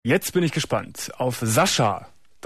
Jetzt bin ich gespannt auf Sascha,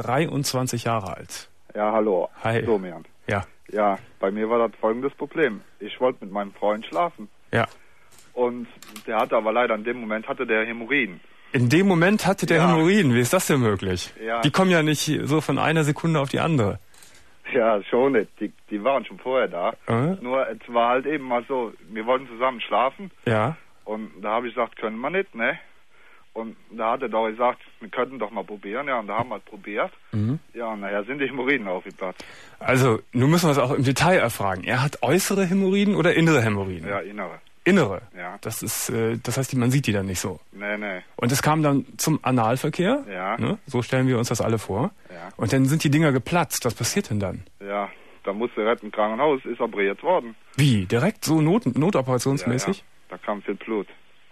23 Jahre alt. Ja, hallo. Hi. So, Bernd. Ja. Ja, bei mir war das folgendes Problem. Ich wollte mit meinem Freund schlafen. Ja. Und der hatte aber leider in dem Moment der Hämorrhoiden. In dem Moment hatte der Hämorrhoiden. Wie ist das denn möglich? Ja. Die kommen ja nicht so von einer Sekunde auf die andere. Ja, schon nicht. Die waren schon vorher da. Nur es war halt eben mal so, wir wollten zusammen schlafen. Ja. Und da habe ich gesagt, können wir nicht, ne? Und da hat er doch gesagt, wir könnten doch mal probieren. Ja, und da haben wir es probiert. Ja, und nachher sind die Hämorrhoiden aufgeplatzt. Also, nun müssen wir es auch im Detail erfragen. Er hat äußere Hämorrhoiden oder innere Hämorrhoiden? Ja, innere. Innere? Ja. Das ist, das heißt, man sieht die dann nicht so. Nee. Und es kam dann zum Analverkehr? Ja. Ne? So stellen wir uns das alle vor. Ja. Und dann sind die Dinger geplatzt. Was passiert denn dann? Ja, da musste er im Krankenhaus, ist operiert worden. Wie? Direkt so notoperationsmäßig? Ja. Da kam viel Blut.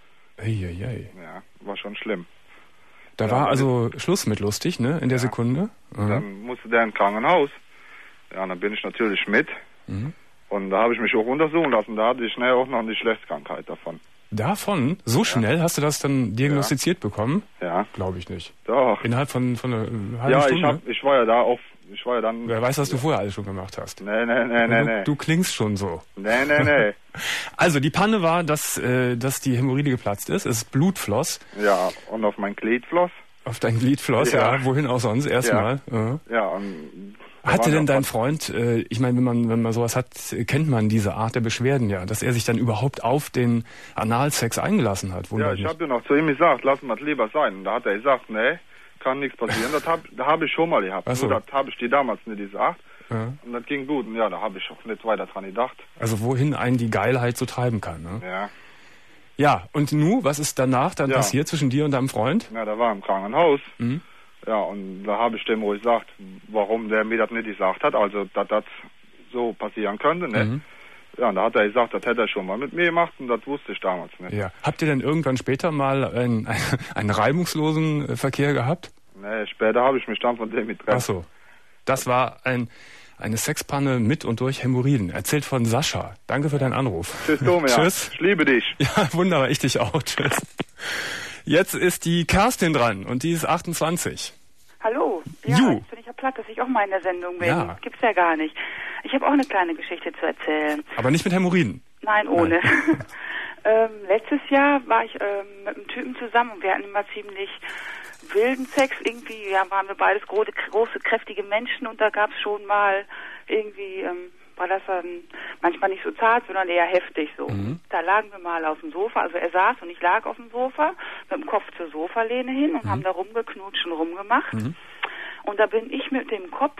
Eieiei. Ja, war schon schlimm. Da war also Schluss mit lustig, ne? In der Sekunde. Dann musste der ins Krankenhaus. Ja, und dann bin ich natürlich mit. Und da habe ich mich auch untersuchen lassen. Da hatte ich schnell auch noch eine Geschlechtskrankheit davon. Davon? So schnell hast du das dann diagnostiziert bekommen? Ja. Glaube ich nicht. Doch. Innerhalb von einer halben Stunde? Ich war ja da auch, ich war ja dann... Wer weiß, was du vorher alles schon gemacht hast. Nee. Du klingst schon so. Nee. Also, die Panne war, dass die Hämorrhoide geplatzt ist. Es Blut floss. Ja, und auf mein Glied floss. Auf dein Glied floss, ja. Wohin auch sonst, erstmal. Ja, und... Hatte denn dein Freund, ich meine, wenn man sowas hat, kennt man diese Art der Beschwerden ja, dass er sich dann überhaupt auf den Analsex eingelassen hat? Ja, ich habe ja noch zu ihm gesagt, lassen wir es lieber sein. Und da hat er gesagt, nee, kann nichts passieren. Da habe ich schon mal gehabt. Ach so. Nur das habe ich dir damals nicht gesagt. Ja. Und das ging gut. Und ja, da habe ich auch nicht weiter dran gedacht. Also wohin einen die Geilheit so treiben kann, ne? Ja. Ja, und nu, was ist danach dann passiert zwischen dir und deinem Freund? Ja, der war im Krankenhaus. Ja, und da habe ich dem wohl gesagt, warum der mir das nicht gesagt hat, also dass das so passieren könnte, ne? Ja, und da hat er gesagt, das hätte er schon mal mit mir gemacht und das wusste ich damals nicht. Ja. Habt ihr denn irgendwann später mal einen reibungslosen Verkehr gehabt? Nee, später habe ich mich dann von dem getrennt. Ach so. Das war eine Sexpanne mit und durch Hämorrhoiden. Erzählt von Sascha. Danke für deinen Anruf. Tschüss, Thomas. Tschüss. Ich liebe dich. Ja, wunderbar. Ich dich auch. Tschüss. Jetzt ist die Kerstin dran und die ist 28. Hallo. Ja, jetzt bin ich ja platt, dass ich auch mal in der Sendung bin. Ja. Gibt's ja gar nicht. Ich habe auch eine kleine Geschichte zu erzählen. Aber nicht mit Hämorrhoiden? Nein, ohne. Letztes Jahr war ich mit einem Typen zusammen und wir hatten immer ziemlich wilden Sex. Irgendwie waren wir beides große, kräftige Menschen und da gab's schon mal irgendwie... war das dann manchmal nicht so zart, sondern eher heftig so. Da lagen wir mal auf dem Sofa, also er saß und ich lag auf dem Sofa mit dem Kopf zur Sofalehne hin und haben da rumgeknutscht und rumgemacht. Und da bin ich mit meinem Kopf,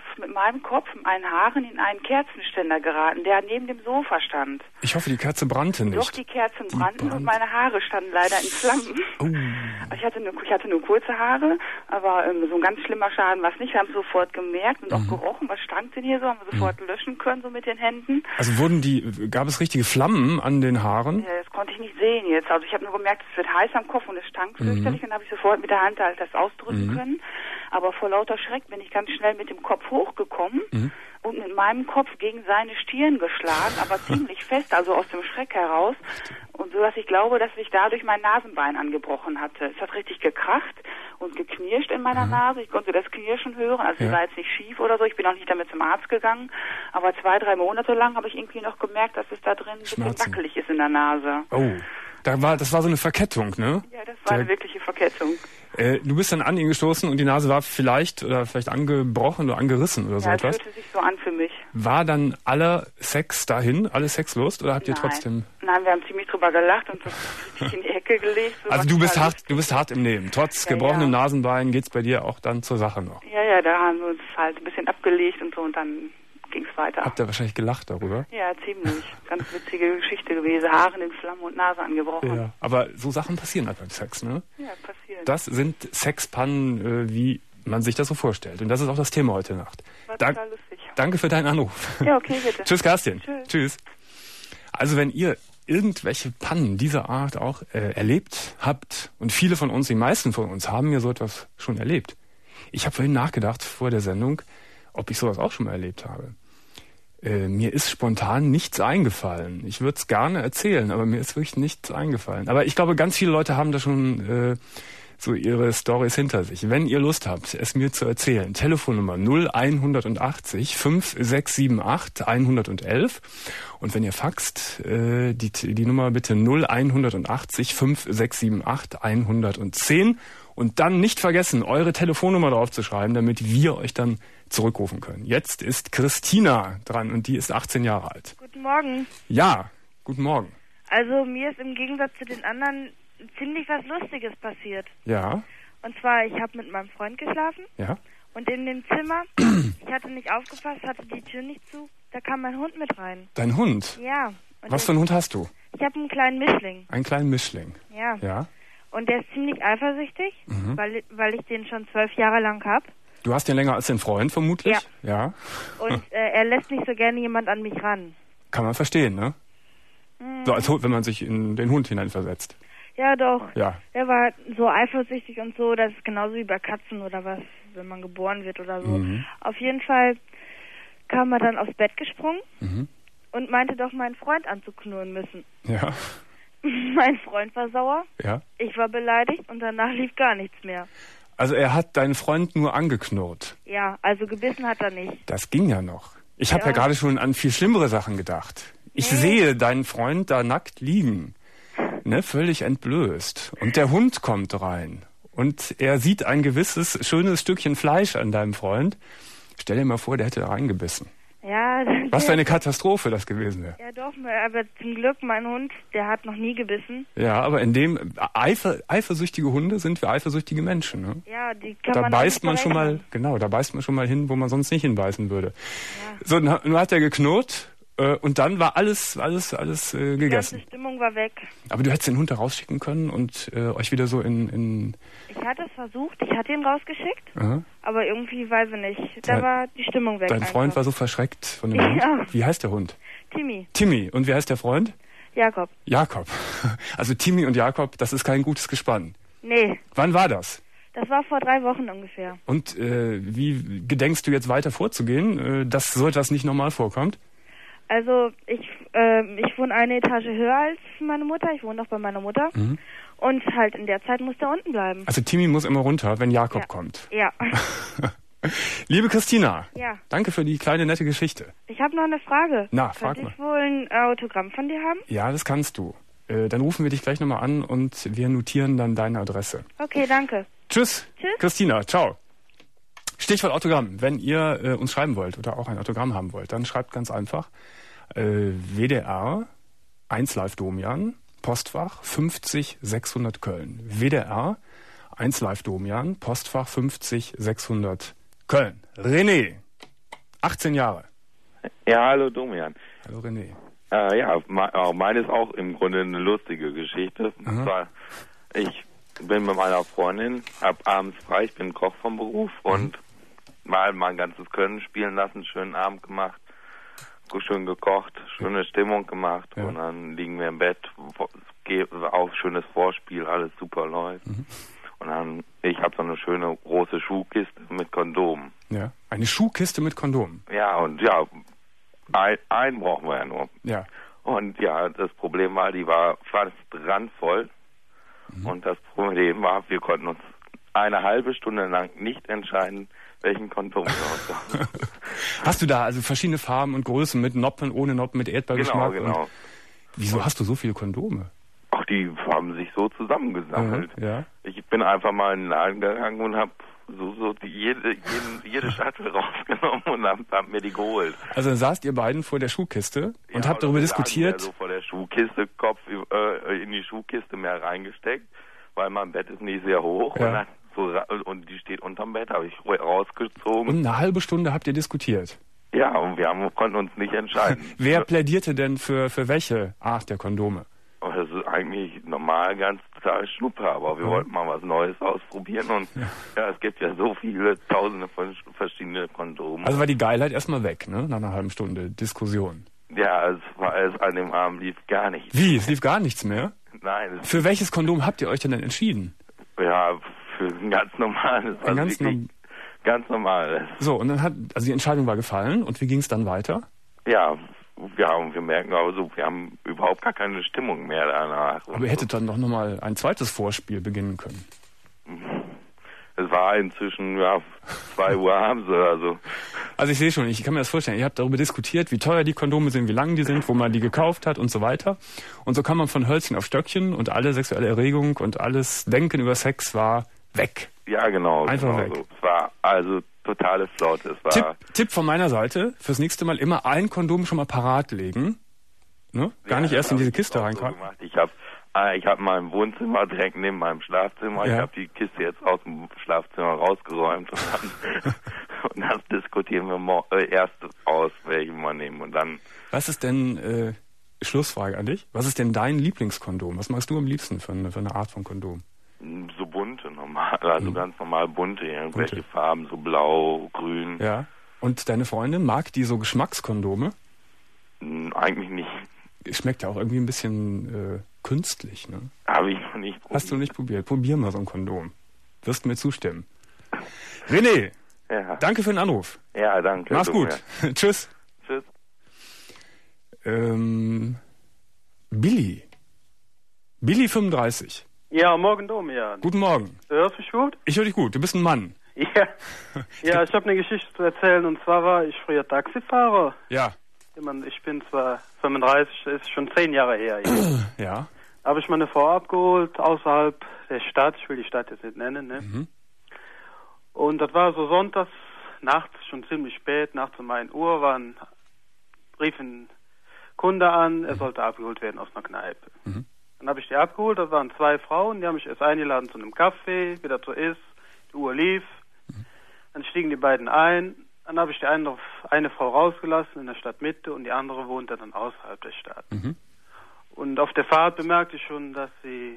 meinen Haaren in einen Kerzenständer geraten, der neben dem Sofa stand. Ich hoffe, die Kerze brannte nicht. Doch, die Kerzen brannten und meine Haare standen leider in Flammen. Ich hatte nur kurze Haare, aber so ein ganz schlimmer Schaden war es nicht. Wir haben es sofort gemerkt und auch gerochen, was stank denn hier so, haben wir sofort löschen können, so mit den Händen. Also gab es richtige Flammen an den Haaren? Ja, das konnte ich nicht sehen jetzt. Also ich habe nur gemerkt, es wird heiß am Kopf und es stank fürchterlich. Dann habe ich sofort mit der Hand halt das ausdrücken können. Aber vor lauter Schreck bin ich ganz schnell mit dem Kopf hochgekommen und mit meinem Kopf gegen seine Stirn geschlagen, aber ziemlich fest, also aus dem Schreck heraus. Und so, dass ich glaube, dass sich dadurch mein Nasenbein angebrochen hatte. Es hat richtig gekracht und geknirscht in meiner Nase. Ich konnte das Knirschen hören, also es war jetzt nicht schief oder so. Ich bin auch nicht damit zum Arzt gegangen. Aber 2-3 Monate lang habe ich irgendwie noch gemerkt, dass es da drin ein bisschen wackelig ist in der Nase. Oh, das war so eine Verkettung, ne? Ja, das war eine wirkliche Verkettung. Du bist dann an ihn gestoßen und die Nase war vielleicht angebrochen oder angerissen oder so etwas? Ja, das fühlte sich so an für mich. War dann aller Sex dahin, alle Sexlust oder habt ihr trotzdem... Nein, wir haben ziemlich drüber gelacht und das richtig in die Ecke gelegt. So also du bist hart im Leben. Trotz gebrochenem Nasenbein geht's bei dir auch dann zur Sache noch. Ja, da haben wir uns halt ein bisschen abgelegt und so und dann ging's weiter. Habt ihr wahrscheinlich gelacht darüber? Ja, ziemlich. Ganz witzige Geschichte gewesen. Haare in Flammen und Nase angebrochen. Ja, aber so Sachen passieren halt beim Sex, ne? Ja, passieren. Das sind Sexpannen, wie man sich das so vorstellt. Und das ist auch das Thema heute Nacht. War total lustig. Danke für deinen Anruf. Ja, okay, bitte. Tschüss, Kerstin. Tschüss. Also wenn ihr irgendwelche Pannen dieser Art auch erlebt habt, und viele von uns, die meisten von uns, haben ja so etwas schon erlebt. Ich habe vorhin nachgedacht, vor der Sendung, ob ich sowas auch schon mal erlebt habe. Mir ist spontan nichts eingefallen. Ich würde es gerne erzählen, aber mir ist wirklich nichts eingefallen. Aber ich glaube, ganz viele Leute haben da schon so ihre Storys hinter sich. Wenn ihr Lust habt, es mir zu erzählen, Telefonnummer 0180 5678 111. Und wenn ihr faxt, die Nummer bitte 0180 5678 110. Und dann nicht vergessen, eure Telefonnummer drauf zu schreiben, damit wir euch dann zurückrufen können. Jetzt ist Christina dran und die ist 18 Jahre alt. Guten Morgen. Ja, guten Morgen. Also mir ist im Gegensatz zu den anderen ziemlich was Lustiges passiert. Ja. Und zwar, ich habe mit meinem Freund geschlafen. Ja. Und in dem Zimmer, ich hatte nicht aufgepasst, hatte die Tür nicht zu, da kam mein Hund mit rein. Dein Hund? Ja. Und was für einen Hund hast du? Ich habe einen kleinen Mischling. Einen kleinen Mischling? Ja. Ja. Und der ist ziemlich eifersüchtig, weil ich den schon 12 Jahre lang habe. Du hast den länger als den Freund vermutlich? Ja. Ja. Und er lässt nicht so gerne jemand an mich ran. Kann man verstehen, ne? So als wenn man sich in den Hund hineinversetzt. Ja, doch. Ja. Er war so eifersüchtig und so, das ist genauso wie bei Katzen oder was, wenn man geboren wird oder so. Auf jeden Fall kam er dann aufs Bett gesprungen und meinte doch, meinen Freund anzuknurren müssen. Ja. Mein Freund war sauer, Ja. ich war beleidigt und danach lief gar nichts mehr. Also er hat deinen Freund nur angeknurrt. Ja, also gebissen hat er nicht. Das ging ja noch. Ich habe ja gerade schon an viel schlimmere Sachen gedacht. Ich sehe deinen Freund da nackt liegen, ne, völlig entblößt. Und der Hund kommt rein. Und er sieht ein gewisses, schönes Stückchen Fleisch an deinem Freund. Stell dir mal vor, der hätte da reingebissen. Ja. Was für eine Katastrophe das gewesen wäre. Ja doch, aber zum Glück, mein Hund, der hat noch nie gebissen. Ja, aber in dem eifersüchtige Hunde sind wir eifersüchtige Menschen. Ne? Ja, die kann da man beißt man nicht schon mal, verrechnen. genau, da beißt man schon mal hin, wo man sonst nicht hinbeißen würde. Ja. So, nun hat er geknurrt und dann war alles Die gegessen. ganze Stimmung war weg. Aber du hättest den Hund da rausschicken können und euch wieder so in Ich hatte es versucht, ich hatte ihn rausgeschickt, Aha. aber irgendwie, weiß ich nicht, da war die Stimmung weg. Dein Freund einfach. war so verschreckt von dem Hund. Ja. Wie heißt der Hund? Timmy. Timmy. Und wie heißt der Freund? Jakob. Jakob. Also Timmy und Jakob, das ist kein gutes Gespann. Nee, Wann war das? das war vor 3 Wochen ungefähr. Und wie gedenkst du jetzt weiter vorzugehen, dass so etwas nicht normal vorkommt? Also ich wohne eine Etage höher als meine Mutter, ich wohne noch bei meiner Mutter. Und halt in der Zeit muss der unten bleiben. Also Timmy muss immer runter, wenn Jakob Ja. kommt. Ja. Liebe Christina, Ja. danke für die kleine nette Geschichte. Ich habe noch eine Frage. Na, frag Könnte ich mal. wohl ein Autogramm von dir haben? Ja, das kannst du. Dann rufen wir dich gleich nochmal an und wir notieren dann deine Adresse. Okay, danke. Tschüss. Tschüss. Christina, ciao. Stichwort Autogramm. Wenn ihr uns schreiben wollt oder auch ein Autogramm haben wollt, dann schreibt ganz einfach WDR 1 Live Domian, Postfach 50 600 Köln. WDR 1 Live Domian, Postfach 50 600 Köln. René, 18 Jahre. Ja, hallo Domian. Hallo René. Meine ist auch im Grunde eine lustige Geschichte. Und zwar, ich bin mit meiner Freundin, hab abends frei, ich bin Koch vom Beruf und mal mein ganzes Können spielen lassen, schönen Abend gemacht, schön gekocht, schöne Stimmung gemacht und dann liegen wir im Bett, auch schönes Vorspiel, alles super läuft. Und dann, ich habe so eine schöne große Schuhkiste mit Kondomen. Ja, eine Schuhkiste mit Kondomen. Ja, und einen brauchen wir ja nur. Ja. Und ja, das Problem war, die war fast randvoll. Und das Problem war, wir konnten uns eine halbe Stunde lang nicht entscheiden, welchen Kondom wir aussuchen. Hast du da also verschiedene Farben und Größen mit Noppen, ohne Noppen, mit Erdbeergeschmack? Genau. Und wieso hast du so viele Kondome? Ach, die haben sich so zusammengesammelt. Ja. Ich bin einfach mal in den Laden gegangen und habe jede Schachtel rausgenommen und hab mir die geholt. Also dann saßt ihr beiden vor der Schuhkiste und habt darüber diskutiert. Also vor der Schuhkiste, Kopf in die Schuhkiste mehr reingesteckt, weil mein Bett ist nicht sehr hoch und die steht unterm Bett, habe ich rausgezogen. Und eine halbe Stunde habt ihr diskutiert. Ja, und konnten uns nicht entscheiden. Wer plädierte denn für welche Art der Kondome? Das ist eigentlich normal ganz total Schnuppe, aber wir wollten mal was Neues ausprobieren und es gibt ja so viele Tausende von verschiedenen Kondomen. Also war die Geilheit erstmal weg, ne? Nach einer halben Stunde Diskussion. Ja, es an dem Abend lief gar nichts. Wie? Es lief gar nichts mehr? Nein. Für welches Kondom habt ihr euch denn entschieden? Ja, für ein ganz normales. Ganz normales. So, und dann also die Entscheidung war gefallen und wie ging es dann weiter? Ja, und wir merken also, wir haben überhaupt gar keine Stimmung mehr danach. Aber ihr hättet dann doch nochmal ein zweites Vorspiel beginnen können. Es war inzwischen 2 Uhr abends oder so. Also ich sehe schon, ich kann mir das vorstellen, ihr habt darüber diskutiert, wie teuer die Kondome sind, wie lang die sind, wo man die gekauft hat und so weiter. Und so kam man von Hölzchen auf Stöckchen und alle sexuelle Erregung und alles Denken über Sex war weg. Ja, genau. Einfach genau weg. So. Es war also totales Laut. Es war Tipp von meiner Seite, fürs nächste Mal immer ein Kondom schon mal parat legen. Ne? Gar nicht erst in diese Kiste reinkommen. So ich hab mein Wohnzimmer direkt neben meinem Schlafzimmer. Ja. Ich habe die Kiste jetzt aus dem Schlafzimmer rausgeräumt und dann diskutieren wir erst aus, welche wir nehmen und dann. Was ist denn, Schlussfrage an dich, was ist denn dein Lieblingskondom? Was magst du am liebsten für eine Art von Kondom? So bunte, ganz normal bunte, irgendwelche Farben, so blau, grün. Ja. Und deine Freundin, mag die so Geschmackskondome? Eigentlich nicht. Schmeckt ja auch irgendwie ein bisschen künstlich, ne? Habe ich noch nicht probiert. Hast du nicht probiert? Probier mal so ein Kondom. Wirst mir zustimmen. René, danke für den Anruf. Ja, danke. Mach's gut. Tschüss. Tschüss. Billy 35. Ja, morgen Domian. Guten Morgen. Du hörst mich gut? Ich höre dich gut. Du bist ein Mann. Ja. Ja, ich habe eine Geschichte zu erzählen und zwar war ich früher Taxifahrer. Ja. Ich bin zwar 35, ist schon 10 Jahre her. Ja. Habe ich meine Frau abgeholt außerhalb der Stadt. Ich will die Stadt jetzt nicht nennen, ne? Mhm. Und das war so sonntags, nachts, schon ziemlich spät, nachts um 1 Uhr, rief ein Kunde an, er sollte abgeholt werden aus einer Kneipe. Mhm. Dann habe ich die abgeholt, das waren 2 Frauen, die haben mich erst eingeladen zu einem Kaffee, wie das so ist, die Uhr lief. Dann stiegen die beiden ein, dann habe ich die eine Frau rausgelassen in der Stadtmitte und die andere wohnte dann außerhalb der Stadt. Mhm. Und auf der Fahrt bemerkte ich schon, dass wir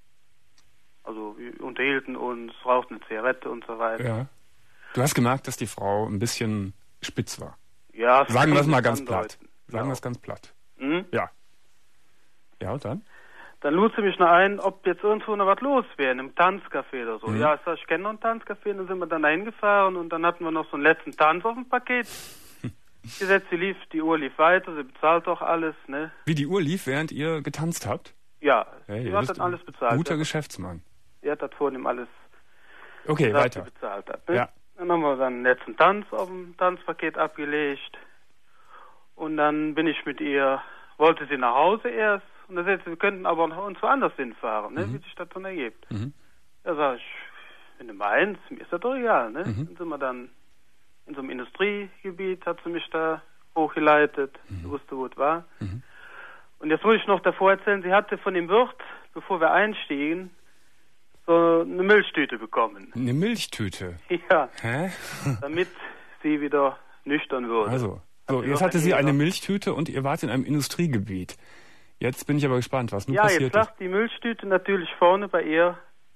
unterhielten uns, rauchten eine Zigarette und so weiter. Ja. Du hast gemerkt, dass die Frau ein bisschen spitz war. Ja. Sagen wir es mal ganz platt. Sagen wir es ganz platt. Mhm. Ja. Ja, und dann? Dann lud sie mich noch ein, ob jetzt irgendwo noch was los wäre, in einem Tanzcafé oder so. Mhm. Ja, ich kenne noch ein Tanzcafé, dann sind wir dann dahin gefahren und dann hatten wir noch so einen letzten Tanz auf dem Paket gesetzt. Die Uhr lief weiter, sie bezahlt auch alles, ne? Wie die Uhr lief, während ihr getanzt habt? Ja, hey, sie hat dann alles bezahlt. Guter Geschäftsmann. Sie hat das vor dem alles okay, bezahlt, weiter. Bezahlt hat, ne? Ja. Dann haben wir dann einen letzten Tanz auf dem Tanzpaket abgelegt und dann bin ich mit ihr, wollte sie nach Hause erst. Und da sagte sie, wir könnten aber uns woanders hinfahren, ne, wie sich das dann ergibt. Mhm. Da sag ich, wenn du meinst, mir ist das doch egal, ne? Mhm. Dann sind wir dann in so einem Industriegebiet, hat sie mich da hochgeleitet, wusste, wo es war. Mhm. Und jetzt muss ich noch davor erzählen, sie hatte von dem Wirt, bevor wir einstiegen, so eine Milchtüte bekommen. Eine Milchtüte? Ja, Hä? damit sie wieder nüchtern würde. Also, so, jetzt hatte sie eine Milchtüte und ihr wart in einem Industriegebiet. Jetzt bin ich aber gespannt, was nun passiert ist. Ja, jetzt lag die Milchtüte natürlich vorne bei ihr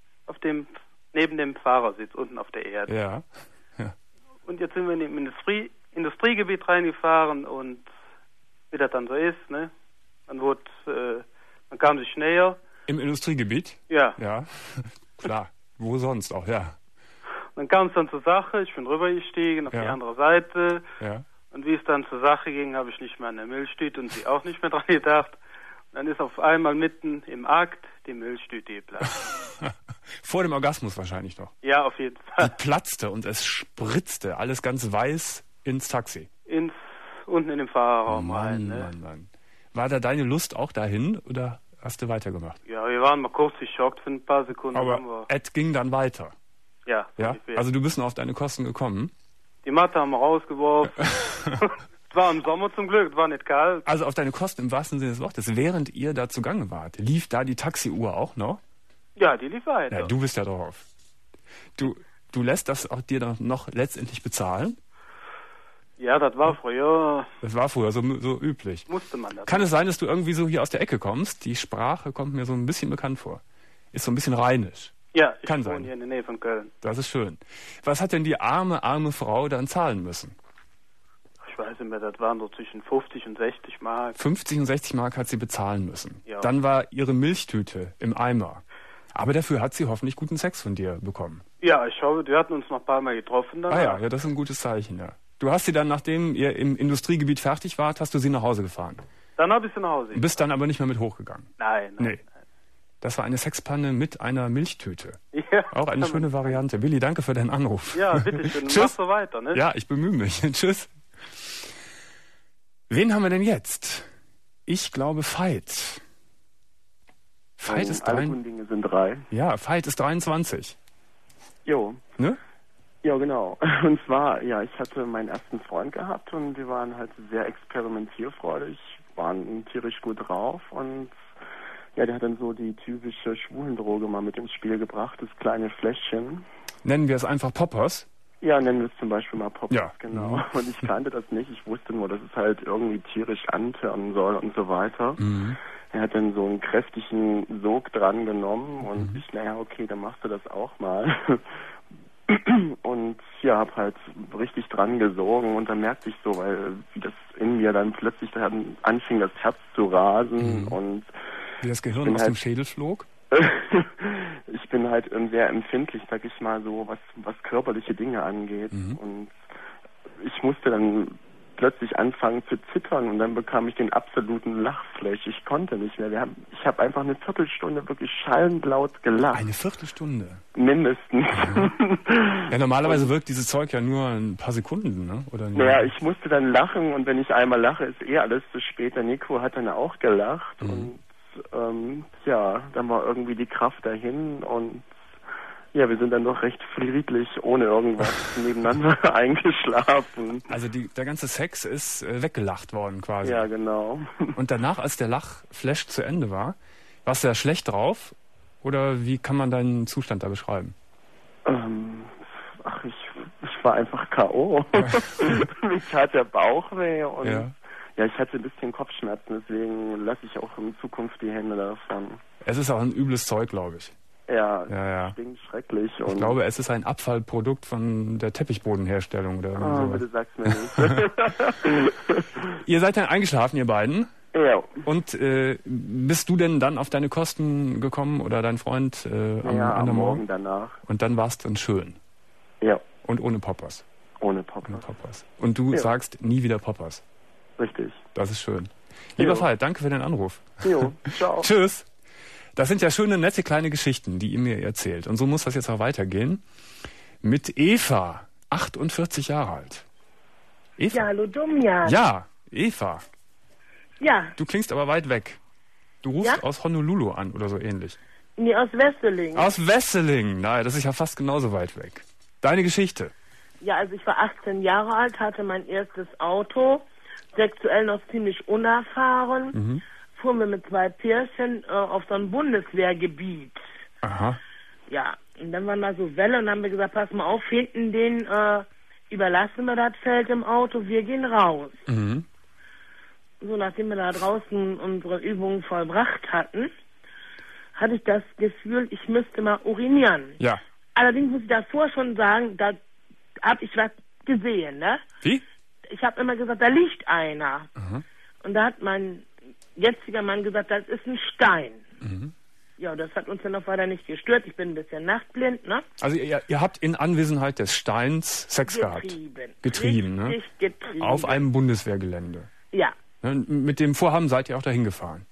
neben dem Fahrersitz, unten auf der Erde. Ja. Und jetzt sind wir in dem Industriegebiet reingefahren und wie das dann so ist, ne? Man kam sich näher. Im Industriegebiet? Ja. Ja, klar. Wo sonst auch, ja. Dann kam es dann zur Sache, ich bin rübergestiegen auf die andere Seite. Ja. Und wie es dann zur Sache ging, habe ich nicht mehr an der Milchtüte und sie auch nicht mehr dran gedacht. Dann ist auf einmal mitten im Akt die Milchtüte geplatzt. Vor dem Orgasmus wahrscheinlich noch. Ja, auf jeden Fall. Die platzte und es spritzte alles ganz weiß ins Taxi. Unten in den Fahrerraum rein. Ne? Mann. War da deine Lust auch dahin oder hast du weitergemacht? Ja, wir waren mal kurz geschockt für ein paar Sekunden. Aber es ging dann weiter. Ja. Also du bist noch auf deine Kosten gekommen? Die Matte haben wir rausgeworfen. Es war im Sommer zum Glück, es war nicht kalt. Also auf deine Kosten im wahrsten Sinne des Wortes. Während ihr da zugange wart, lief da die Taxiuhr auch noch? Ja, die lief weiter. Ja, du bist ja drauf. Du lässt das auch dir dann noch letztendlich bezahlen? Ja, das war früher. Das war früher so üblich. Musste man das. Kann es sein, dass du irgendwie so hier aus der Ecke kommst? Die Sprache kommt mir so ein bisschen bekannt vor. Ist so ein bisschen rheinisch. Ja, ich Kann wohne sein. hier in der Nähe von Köln. Das ist schön. Was hat denn die arme Frau dann zahlen müssen? Ich weiß nicht mehr, das waren so zwischen 50 und 60 Mark. 50 und 60 Mark hat sie bezahlen müssen. Ja. Dann war ihre Milchtüte im Eimer. Aber dafür hat sie hoffentlich guten Sex von dir bekommen. Ja, ich hoffe, wir hatten uns noch ein paar Mal getroffen. Ja, das ist ein gutes Zeichen, ja. Du hast sie dann, nachdem ihr im Industriegebiet fertig wart, hast du sie nach Hause gefahren. Dann habe ich sie nach Hause gefahren. Bist dann aber nicht mehr mit hochgegangen. Nein. Das war eine Sexpanne mit einer Milchtüte. Ja. Auch eine schöne Variante. Willi, danke für deinen Anruf. Ja, bitteschön. Tschüss. Mach so weiter, ne? Ja, ich bemühe mich. Tschüss. Wen haben wir denn jetzt? Ich glaube Veit. Veit ist alle guten Dinge sind 3. Ja, Veit ist 23. Jo. Ne? Ja, genau. Und zwar, ja, ich hatte meinen ersten Freund gehabt und wir waren halt sehr experimentierfreudig, waren tierisch gut drauf und ja, der hat dann so die typische Schwulendroge mal mit ins Spiel gebracht, das kleine Fläschchen. Nennen wir es einfach Poppers? Ja, nennen wir es zum Beispiel mal Poppers, ja. Genau. Mhm. Und ich kannte das nicht, ich wusste nur, dass es halt irgendwie tierisch antörnen soll und so weiter. Mhm. Er hat dann so einen kräftigen Sog dran genommen und ich, naja, okay, dann machst du das auch mal. Und ja, hab halt richtig dran gesogen und dann merkte ich so, weil wie das in mir dann plötzlich dann anfing, das Herz zu rasen und wie das Gehirn aus dem Schädel flog? Ich bin halt sehr empfindlich, sag ich mal so, was körperliche Dinge angeht. Und ich musste dann plötzlich anfangen zu zittern und dann bekam ich den absoluten Lachflash. Ich konnte nicht mehr. Ich habe einfach eine Viertelstunde wirklich schallend laut gelacht. Eine Viertelstunde? Mindestens. Ja, normalerweise wirkt dieses Zeug ja nur ein paar Sekunden, ne? Oder naja, ich musste dann lachen und wenn ich einmal lache, ist alles zu spät. Der Nico hat dann auch gelacht und ja, dann war irgendwie die Kraft dahin und ja, wir sind dann doch recht friedlich, ohne irgendwas nebeneinander eingeschlafen. Also der ganze Sex ist weggelacht worden quasi. Ja, genau. Und danach, als der Lachflash zu Ende war, warst du ja schlecht drauf? Oder wie kann man deinen Zustand da beschreiben? Ich war einfach K.O. Mich tat der Bauch weh und ja, ich hatte ein bisschen Kopfschmerzen, deswegen lasse ich auch in Zukunft die Hände davon. Es ist auch ein übles Zeug, glaube ich. Ja. Stinkt schrecklich. Ich glaube, es ist ein Abfallprodukt von der Teppichbodenherstellung. Oder sowas. Bitte sag's mir nicht. Ihr seid dann eingeschlafen, ihr beiden? Ja. Und bist du denn dann auf deine Kosten gekommen oder dein Freund am Morgen danach? Und dann war es dann schön? Ja. Und ohne Poppers? Ohne Poppers. Und du sagst nie wieder Poppers? Richtig. Das ist schön. Lieber Veit, danke für den Anruf. Jo, ciao. Tschüss. Das sind ja schöne, nette kleine Geschichten, die ihr mir erzählt. Und so muss das jetzt auch weitergehen. Mit Eva, 48 Jahre alt. Eva? Ja, hallo Domian. Ja, Eva. Ja. Du klingst aber weit weg. Du rufst aus Honolulu an oder so ähnlich. Nee, aus Wesseling. Aus Wesseling. Naja, das ist ja fast genauso weit weg. Deine Geschichte. Ja, also ich war 18 Jahre alt, hatte mein erstes Auto, sexuell noch ziemlich unerfahren. Fuhren wir mit 2 Pärchen auf so ein Bundeswehrgebiet. Aha. Ja, und dann waren da so Welle und haben wir gesagt, pass mal auf, hinten den überlassen wir das Feld im Auto, wir gehen raus. So, nachdem wir da draußen unsere Übungen vollbracht hatten, hatte ich das Gefühl, ich müsste mal urinieren. Ja. Allerdings muss ich davor schon sagen, da habe ich was gesehen, ne? Wie? Ich habe immer gesagt, da liegt einer. Und da hat mein jetziger Mann gesagt, das ist ein Stein. Ja, das hat uns dann noch weiter nicht gestört. Ich bin ein bisschen nachtblind, ne? Also ihr habt in Anwesenheit des Steins Sex gehabt? Getrieben, ne? Richtig getrieben. Auf einem Bundeswehrgelände? Ja. Mit dem Vorhaben seid ihr auch dahin gefahren?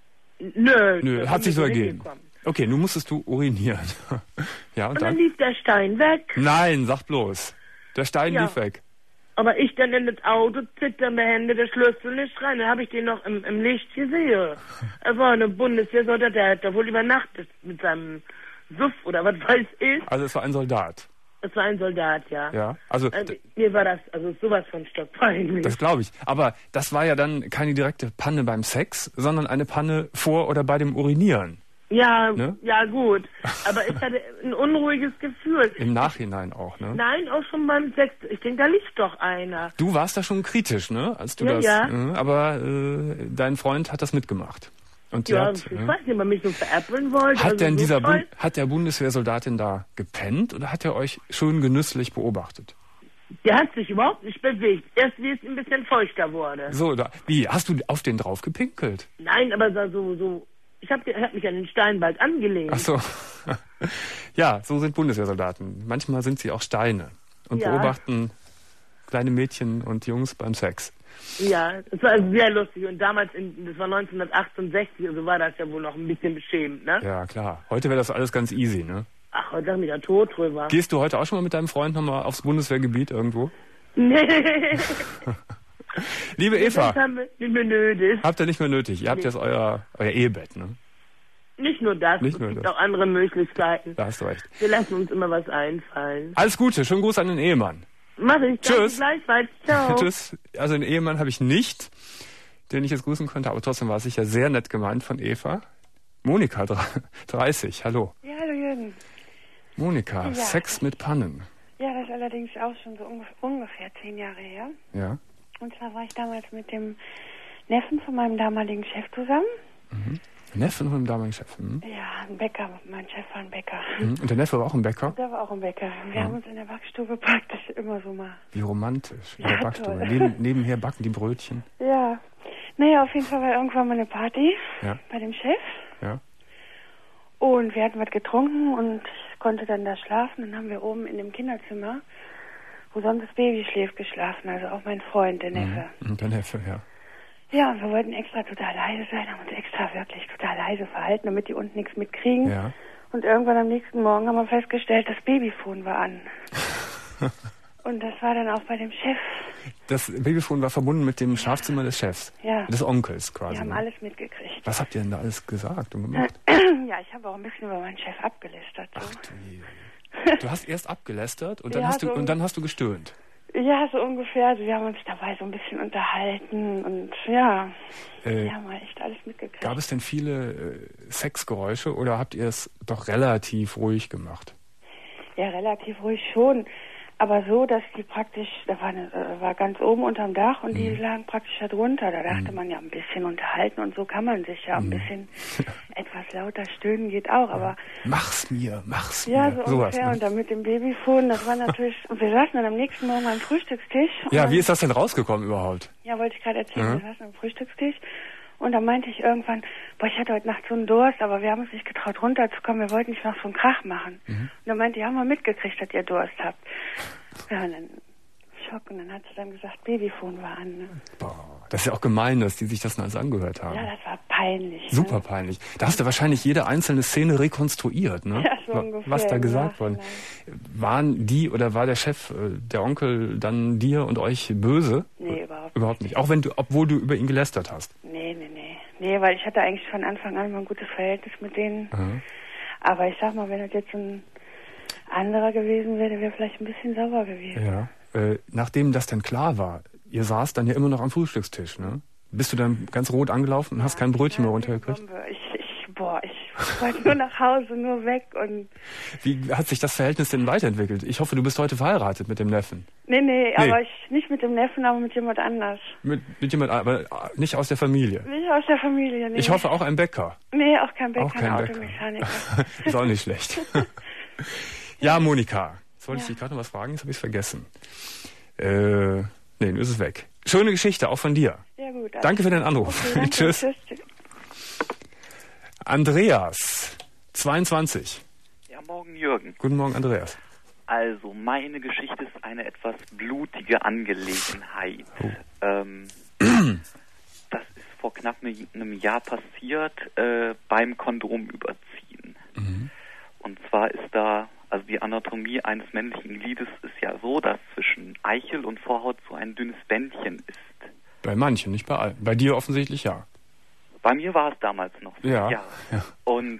Nö. Hat sich so ergeben. Okay, nun musstest du urinieren. Ja, und dann lief der Stein weg. Nein, sag bloß. Der Stein lief weg. Aber ich dann in das Auto, zitternde Hände, der Schlüssel nicht rein. Dann habe ich den noch im Licht gesehen. Er war eine Bundeswehrsoldat, der hat da wohl übernachtet mit seinem Suff oder was weiß ich. Also es war ein Soldat? Es war ein Soldat, ja. Ja, also mir war das sowas von stockpeinlich. Das glaube ich. Aber das war ja dann keine direkte Panne beim Sex, sondern eine Panne vor oder bei dem Urinieren. Ja, ne? Ja gut. Aber ich hatte ein unruhiges Gefühl. Im Nachhinein auch, ne? Nein, auch schon beim Sex. Ich denke, da liegt doch einer. Du warst da schon kritisch, ne? Als du aber dein Freund hat das mitgemacht. Und ich weiß nicht, ob er mich so veräppeln wollte. Hat der Bundeswehrsoldatin da gepennt oder hat er euch schön genüsslich beobachtet? Der hat sich überhaupt nicht bewegt. Erst wie es ein bisschen feuchter wurde. So, wie? Hast du auf den drauf gepinkelt? Nein, aber so. Ich hab mich an den Stein bald angelehnt. Ach so. Ja, so sind Bundeswehrsoldaten. Manchmal sind sie auch Steine und beobachten kleine Mädchen und Jungs beim Sex. Ja, das war sehr lustig. Und damals, das war 1968, also war das ja wohl noch ein bisschen beschämend, ne? Ja, klar. Heute wäre das alles ganz easy, ne? Ach, heute sag ich ja tot drüber. Gehst du heute auch schon mal mit deinem Freund nochmal aufs Bundeswehrgebiet irgendwo? Nee. Liebe Eva, Das haben wir nicht mehr nötig. habt ihr nicht mehr nötig. Ihr habt jetzt euer Ehebett, ne? Nicht nur das, Nicht es nur gibt das. auch andere Möglichkeiten. Da hast du recht. Wir lassen uns immer was einfallen. Alles Gute, schönen Gruß an den Ehemann. Mach ich. Tschüss. Danke gleichfalls. Ciao. Tschüss. Also einen Ehemann habe ich nicht, den ich jetzt grüßen konnte, aber trotzdem war es sicher sehr nett gemeint von Eva. Monika, 30, hallo. Ja, hallo Jürgen. Monika, Ja. Sex mit Pannen. Ja, das ist allerdings auch schon so ungefähr 10 Jahre her. Ja. Und zwar war ich damals mit dem Neffen von meinem damaligen Chef zusammen. Mhm. Neffen von dem damaligen Chef. Mhm. Ja, ein Bäcker. Mein Chef war ein Bäcker. Mhm. Und der Neffe war auch ein Bäcker? Der war auch ein Bäcker. Wir haben uns in der Backstube praktisch immer so mal... Wie romantisch. In Ja, der Backstube. toll. Nebenher backen die Brötchen. Ja. Naja, auf jeden Fall war irgendwann mal eine Party Ja. bei dem Chef. Ja. Und wir hatten was getrunken und ich konnte dann da schlafen. Dann haben wir oben in dem Kinderzimmer, wo sonst das Baby schläft, geschlafen. Also auch mein Freund, der Neffe. Mhm. Der Neffe, ja. Ja, und wir wollten extra total leise sein, haben uns extra wirklich total leise verhalten, damit die unten nichts mitkriegen. Ja. Und irgendwann am nächsten Morgen haben wir festgestellt, das Babyphone war an. Und das war dann auch bei dem Chef. Das Babyphone war verbunden mit dem Schlafzimmer des Chefs. Ja. Des Onkels quasi. Die haben ne? alles mitgekriegt. Was habt ihr denn da alles gesagt und gemacht? Ja, ich habe auch ein bisschen über meinen Chef abgelästert. So. Ach du je. Du hast erst abgelästert und dann, Ja, hast du gestöhnt. Ja, so ungefähr. Also wir haben uns dabei so ein bisschen unterhalten und ja, wir haben halt echt alles mitgekriegt. Gab es denn viele Sexgeräusche oder habt ihr es doch relativ ruhig gemacht? Ja, relativ ruhig schon. Aber so, dass die praktisch, war ganz oben unterm Dach und die lagen praktisch da drunter. Da dachte man ja ein bisschen unterhalten und so kann man sich ja ein bisschen etwas lauter stöhnen geht auch, aber... Mach's mir. Ja, so Sowas, ungefähr. ne? Und dann mit dem Babyphone, das war natürlich... Und wir saßen dann am nächsten Morgen am Frühstückstisch. Ja, wie ist das denn rausgekommen überhaupt? Ja, wollte ich gerade erzählen. Wir saßen am Frühstückstisch und da meinte ich irgendwann, boah, ich hatte heute Nacht so einen Durst, aber wir haben uns nicht getraut runterzukommen, wir wollten nicht noch so einen Krach machen. Und dann meinte ich, haben wir mitgekriegt, dass ihr Durst habt. Ja, und dann Schock und dann hat sie dann gesagt, Babyphone war an. Ne? Boah, das ist ja auch gemein, dass die sich das alles angehört haben. Ja, das war peinlich. Super peinlich. Da hast du wahrscheinlich jede einzelne Szene rekonstruiert, ne? Ja, so ungefähr. Was da im gesagt worden. Nachhinein. Waren die oder war der Chef, der Onkel, dann dir und euch böse? Nee, überhaupt Überhaupt nicht. Auch obwohl du über ihn gelästert hast. Nee, weil ich hatte eigentlich von Anfang an mal ein gutes Verhältnis mit denen. Aha. Aber ich sag mal, wenn das jetzt ein anderer gewesen wäre, wäre vielleicht ein bisschen sauer gewesen. Ja. Nachdem das dann klar war, ihr saß dann ja immer noch am Frühstückstisch, ne? Bist du dann ganz rot angelaufen und hast kein Brötchen mehr runtergekriegt? Ich wollte nur nach Hause, nur weg und... Wie hat sich das Verhältnis denn weiterentwickelt? Ich hoffe, du bist heute verheiratet mit dem Neffen. Nee, aber nicht mit dem Neffen, aber mit jemand anders. Mit jemand, aber nicht aus der Familie. Nicht aus der Familie, nee. Ich hoffe auch ein Bäcker. Nee, auch kein Bäcker, Auch kein ein Bäcker. Automechaniker. Ist auch nicht schlecht. Ja, Monika. Jetzt wollte ich dich gerade noch was fragen, jetzt habe ich es vergessen. Nee, nun ist es weg. Schöne Geschichte, auch von dir. Ja, gut. Danke für den Anruf. Okay, danke. Tschüss. Andreas, 22. Ja, morgen Jürgen. Guten Morgen, Andreas. Also, meine Geschichte ist eine etwas blutige Angelegenheit. Das ist vor knapp einem Jahr passiert beim Kondomüberziehen. Und zwar ist da, also die Anatomie eines männlichen Gliedes ist ja so, dass zwischen Eichel und Vorhaut so ein dünnes Bändchen ist. Bei manchen, nicht bei allen. Bei dir offensichtlich ja. Bei mir war es damals noch so. Ja. Und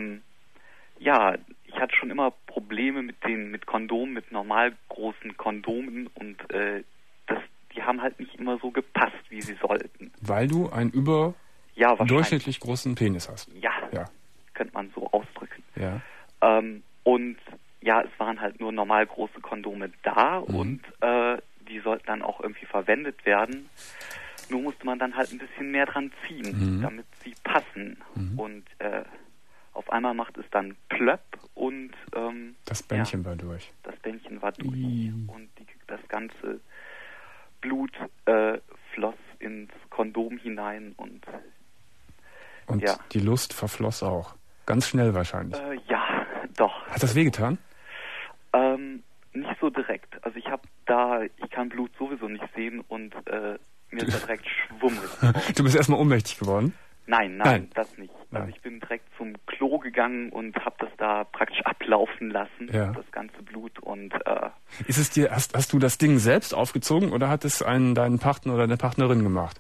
ich hatte schon immer Probleme mit Kondomen, mit normal großen Kondomen und die haben halt nicht immer so gepasst, wie sie sollten. Weil du einen durchschnittlich großen Penis hast. Ja, könnte man so ausdrücken. Ja. Und ja, es waren halt nur normal große Kondome da und die sollten dann auch irgendwie verwendet werden. Nur musste man dann halt ein bisschen mehr dran ziehen, damit sie passen. Und auf einmal macht es dann plöpp und das Bändchen war durch. Das Bändchen war durch und das ganze Blut floss ins Kondom hinein und die Lust verfloss auch. Ganz schnell wahrscheinlich. Ja, doch. Hat das wehgetan? Nicht so direkt. Also ich kann Blut sowieso nicht sehen und mir ist da direkt schwummrig geworden. Du bist erstmal ohnmächtig geworden? Nein, das nicht. Also ich bin direkt zum Klo gegangen und habe das da praktisch ablaufen lassen, das ganze Blut. Und ist es dir, hast du das Ding selbst aufgezogen oder hat es deinen Partner oder deine Partnerin gemacht?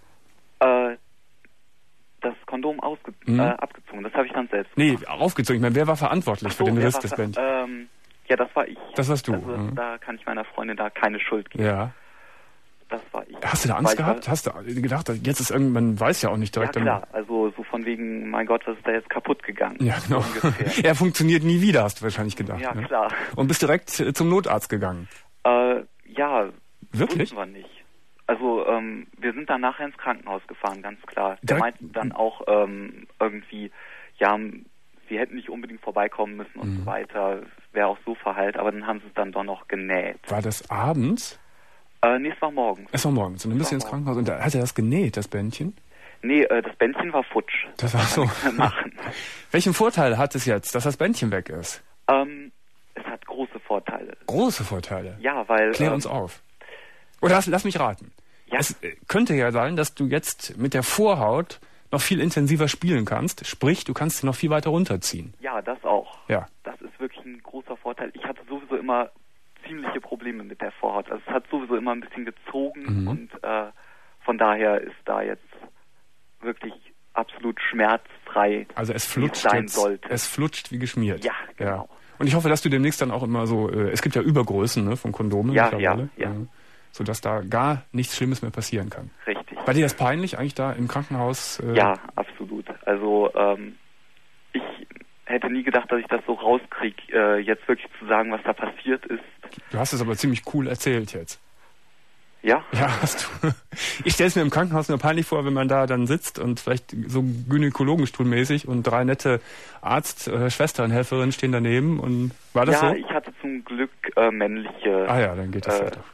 Das Kondom abgezogen, das habe ich dann selbst gemacht. Nee, aufgezogen. Ich meine, wer war verantwortlich für den Riss des Bändchens? Ja, das war ich. Das warst du. Also da kann ich meiner Freundin da keine Schuld geben. Ja. Das war ich. Hast du da Angst gehabt? Hast du gedacht, jetzt ist man weiß ja auch nicht direkt. Ja klar, also so von wegen, mein Gott, was ist da jetzt kaputt gegangen? Ja, genau. Er funktioniert nie wieder, hast du wahrscheinlich gedacht. Ja, klar. Und bist direkt zum Notarzt gegangen? Ja. Wirklich? Wussten wir nicht. Also, wir sind dann nachher ins Krankenhaus gefahren, ganz klar. Der meinte dann auch irgendwie, ja, sie hätten nicht unbedingt vorbeikommen müssen und so weiter. Wäre auch so verheilt, aber dann haben sie es dann doch noch genäht. War das abends? Nee, es war morgens. Es war morgens. Und dann bist du ins Krankenhaus und da hat er das genäht, das Bändchen? Nee, das Bändchen war futsch. Das war so. Welchen Vorteil hat es jetzt, dass das Bändchen weg ist? Es hat große Vorteile. Große Vorteile? Ja, weil... Klär uns auf. Oder lass mich raten. Ja. Es könnte ja sein, dass du jetzt mit der Vorhaut noch viel intensiver spielen kannst. Sprich, du kannst sie noch viel weiter runterziehen. Ja, das auch. Ja. Das ist wirklich ein großer Vorteil. Ich hatte sowieso immer ziemliche Probleme mit der Vorhaut. Also es hat sowieso immer ein bisschen gezogen und von daher ist da jetzt wirklich absolut schmerzfrei. Also es flutscht es flutscht wie geschmiert. Ja, genau. Ja. Und ich hoffe, dass du demnächst dann auch immer so, es gibt ja Übergrößen von Kondomen mittlerweile. Ja. Sodass da gar nichts Schlimmes mehr passieren kann. Richtig. War dir das peinlich eigentlich da im Krankenhaus? Ja, absolut. Also ich hätte nie gedacht, dass ich das so rauskriege, jetzt wirklich zu sagen, was da passiert ist. Du hast es aber ziemlich cool erzählt jetzt. Ja? Ja, hast du. Ich stelle es mir im Krankenhaus nur peinlich vor, wenn man da dann sitzt und vielleicht so Gynäkologenstuhlmäßig und 3 nette Arzt-, Schwestern, Helferinnen stehen daneben und war das so? Ja, ich hatte zum Glück männliche... Ah ja, dann geht das weiter.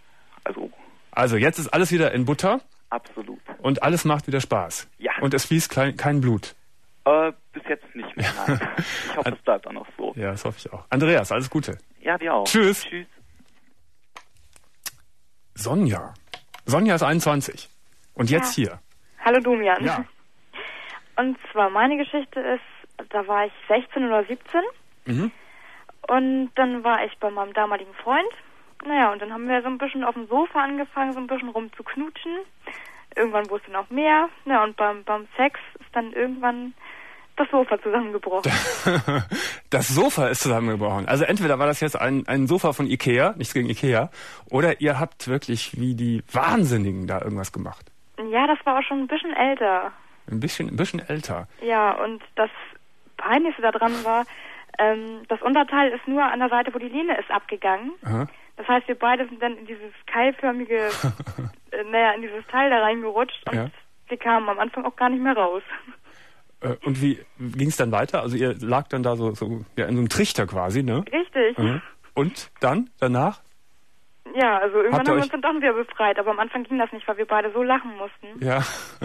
Also jetzt ist alles wieder in Butter. Absolut. Und alles macht wieder Spaß. Ja. Und es fließt kein Blut. Bis jetzt nicht mehr, nein. Ich hoffe, es bleibt auch noch so. Ja, das hoffe ich auch. Andreas, alles Gute. Ja, dir auch. Tschüss. Tschüss. Sonja ist 21. Und jetzt hier. Hallo Domian. Ja. Und zwar meine Geschichte ist, da war ich 16 oder 17. Mhm. Und dann war ich bei meinem damaligen Freund. Naja, und dann haben wir so ein bisschen auf dem Sofa angefangen, so ein bisschen rumzuknutschen. Irgendwann wurde es dann auch mehr. Ja, und beim Sex ist dann irgendwann das Sofa zusammengebrochen. Das Sofa ist zusammengebrochen. Also entweder war das jetzt ein Sofa von Ikea, nichts gegen Ikea, oder ihr habt wirklich wie die Wahnsinnigen da irgendwas gemacht. Ja, das war auch schon ein bisschen älter. Ein bisschen älter. Ja, und das Peinlichste daran war, das Unterteil ist nur an der Seite, wo die Lehne ist, abgegangen. Aha. Das heißt, wir beide sind dann in dieses keilförmige, in dieses Teil da reingerutscht und wir kamen am Anfang auch gar nicht mehr raus. Und wie ging es dann weiter? Also ihr lag dann da so in so einem Trichter quasi, ne? Richtig. Und dann, danach? Ja, also irgendwann haben wir uns dann doch wieder befreit, aber am Anfang ging das nicht, weil wir beide so lachen mussten. Ja,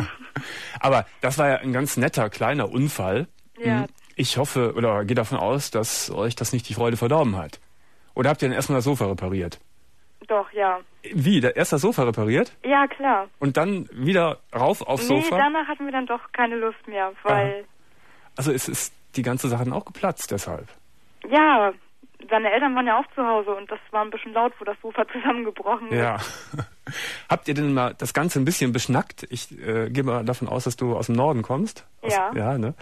aber das war ja ein ganz netter, kleiner Unfall. Ja. Ich hoffe oder gehe davon aus, dass euch das nicht die Freude verdorben hat. Oder habt ihr dann erstmal das Sofa repariert? Doch, ja. Wie, erst das Sofa repariert? Ja, klar. Und dann wieder rauf aufs Sofa? Nee, danach hatten wir dann doch keine Lust mehr, weil... Also ist die ganze Sache dann auch geplatzt deshalb? Ja, seine Eltern waren ja auch zu Hause und das war ein bisschen laut, wo das Sofa zusammengebrochen ist. Ja. Habt ihr denn mal das Ganze ein bisschen beschnackt? Ich gehe mal davon aus, dass du aus dem Norden kommst. Ja, ne?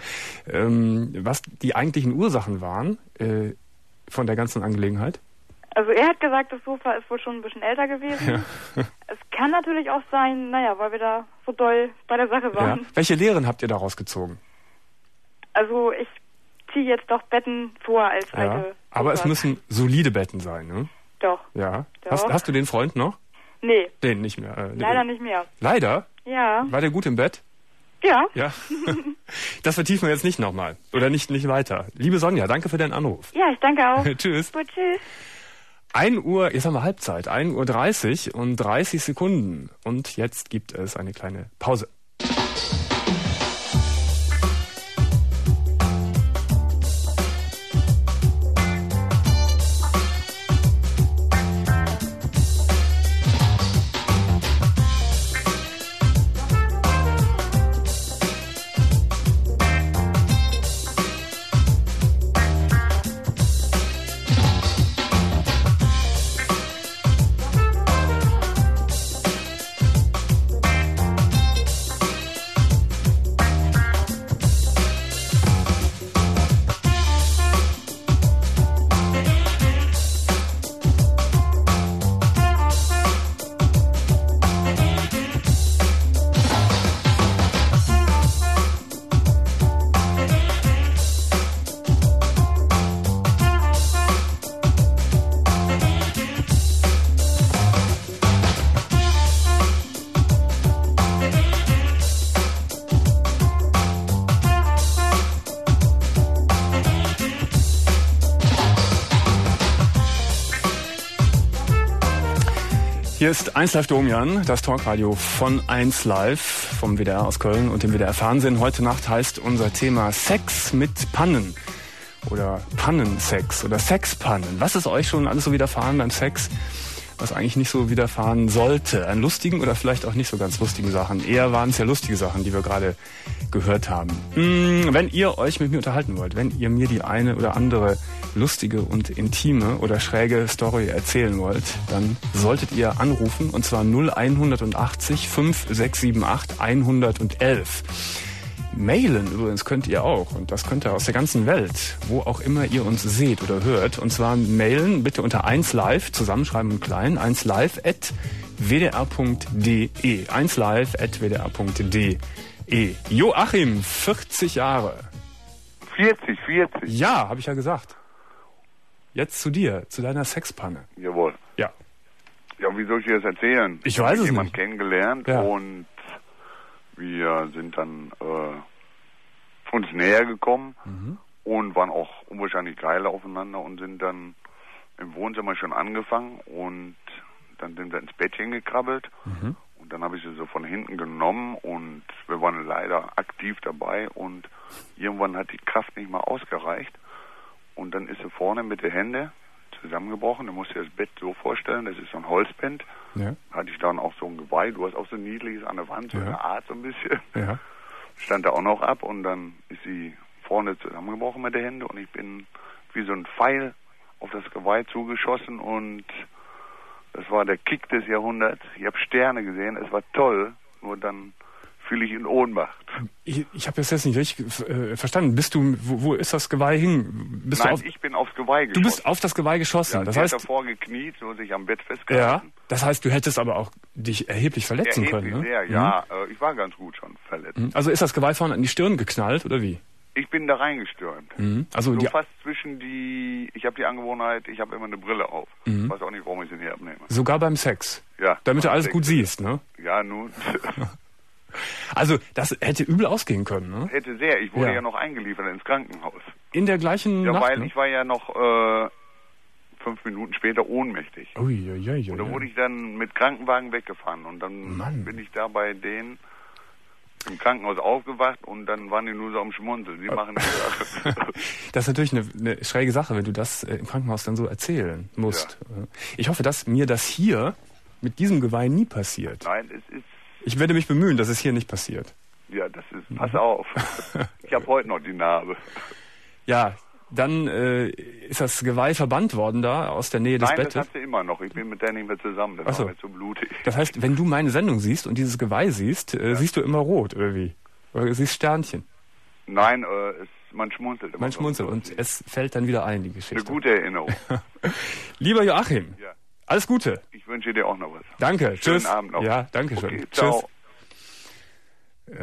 Was die eigentlichen Ursachen waren von der ganzen Angelegenheit? Also er hat gesagt, das Sofa ist wohl schon ein bisschen älter gewesen. Ja. Es kann natürlich auch sein, weil wir da so doll bei der Sache waren. Ja. Welche Lehren habt ihr daraus gezogen? Also ich ziehe jetzt doch Betten vor als alte. Aber es müssen solide Betten sein, ne? Doch. Ja. Doch. Hast du den Freund noch? Nee. Den nicht mehr? Leider nicht mehr. Leider? Ja. War der gut im Bett? Ja. Ja. Das vertiefen wir jetzt nicht nochmal. Oder nicht weiter. Liebe Sonja, danke für deinen Anruf. Ja, ich danke auch. Tschüss. Gut, tschüss. 1 Uhr, jetzt haben wir Halbzeit, 1:30 Uhr und 30 Sekunden. Und jetzt gibt es eine kleine Pause. Hier ist 1 Live Domian, das Talkradio von 1 Live vom WDR aus Köln und dem WDR Fernsehen. Heute Nacht heißt unser Thema Sex mit Pannen oder Pannensex oder Sexpannen. Was ist euch schon alles so widerfahren beim Sex, was eigentlich nicht so widerfahren sollte? An lustigen oder vielleicht auch nicht so ganz lustigen Sachen. Eher waren es ja lustige Sachen, die wir gerade gehört haben. Wenn ihr euch mit mir unterhalten wollt, wenn ihr mir die eine oder andere lustige und intime oder schräge Story erzählen wollt, dann solltet ihr anrufen, und zwar 0180 5678 111. Mailen übrigens könnt ihr auch, und das könnt ihr aus der ganzen Welt, wo auch immer ihr uns seht oder hört. Und zwar mailen bitte unter 1live, zusammenschreiben und klein, 1live@wdr.de. 1live@wdr.de. Joachim, 40 Jahre. 40. Ja, habe ich ja gesagt. Jetzt zu dir, zu deiner Sexpanne. Jawohl. Ja. Ja, wie soll ich dir das erzählen? Ich weiß es nicht. Ich habe jemanden kennengelernt, ja, und wir sind dann uns näher gekommen und waren auch unwahrscheinlich geil aufeinander und sind dann im Wohnzimmer schon angefangen und dann sind wir ins Bettchen gekrabbelt und dann habe ich sie so von hinten genommen und wir waren leider aktiv dabei und irgendwann hat die Kraft nicht mehr ausgereicht und dann ist sie vorne mit den Händen zusammengebrochen. Du musst dir das Bett so vorstellen, das ist so ein Holzbett. Ja. Hatte ich dann auch so ein Geweih, du hast auch so ein niedliches an der Wand, so eine Art so ein bisschen. Ja. Stand da auch noch ab und dann ist sie vorne zusammengebrochen mit den Händen und ich bin wie so ein Pfeil auf das Geweih zugeschossen und das war der Kick des Jahrhunderts. Ich habe Sterne gesehen, es war toll, nur dann fiel ich in Ohnmacht. Ich habe das jetzt nicht richtig verstanden. Bist du, wo ist das Geweih hin? Nein, ich bin aufs Geweih geschossen. Du bist auf das Geweih geschossen. Ja, das heißt, heißt, davor gekniet, so sich am Bett festgehalten. Ja, das heißt, du hättest aber auch dich erheblich verletzen können, ne? Sehr, ja. Ich war ganz gut schon verletzt. Also ist das Geweih vorne an die Stirn geknallt, oder wie? Ich bin da reingestürmt. Also so fast zwischen ich habe die Angewohnheit, ich habe immer eine Brille auf. Ich weiß auch nicht, warum ich sie nicht abnehme. Sogar beim Sex? Ja. Damit du alles gut siehst, ne? Ja, nun. Also, das hätte übel ausgehen können, ne? Hätte sehr. Ich wurde ja noch eingeliefert ins Krankenhaus. In der gleichen Nacht, weil ne? ich war ja noch 5 Minuten später ohnmächtig. Ui. Und da wurde ich dann mit Krankenwagen weggefahren. Und dann bin ich da bei denen im Krankenhaus aufgewacht und dann waren die nur so am Schmunzeln. Die machen das. Das ist natürlich eine schräge Sache, wenn du das im Krankenhaus dann so erzählen musst. Ja. Ich hoffe, dass mir das hier mit diesem Geweih nie passiert. Nein, es ist... Ich werde mich bemühen, dass es hier nicht passiert. Ja, das ist... Pass auf. Ich habe heute noch die Narbe. Ja, dann ist das Geweih verbannt worden da aus der Nähe des Bettes. Nein, das hat sie immer noch. Ich bin mit der nicht mehr zusammen. Das war mir zu blutig. Das heißt, wenn du meine Sendung siehst und dieses Geweih siehst, siehst du immer rot, oder wie? Oder siehst Sternchen? Nein, man schmunzelt immer. Man schmunzelt und es fällt dann wieder ein, die Geschichte. Eine gute Erinnerung. Lieber Joachim, alles Gute. Ich wünsche dir auch noch was. Danke, Schönen tschüss. Abend noch. Ja, danke schön. Okay, ciao. Tschüss.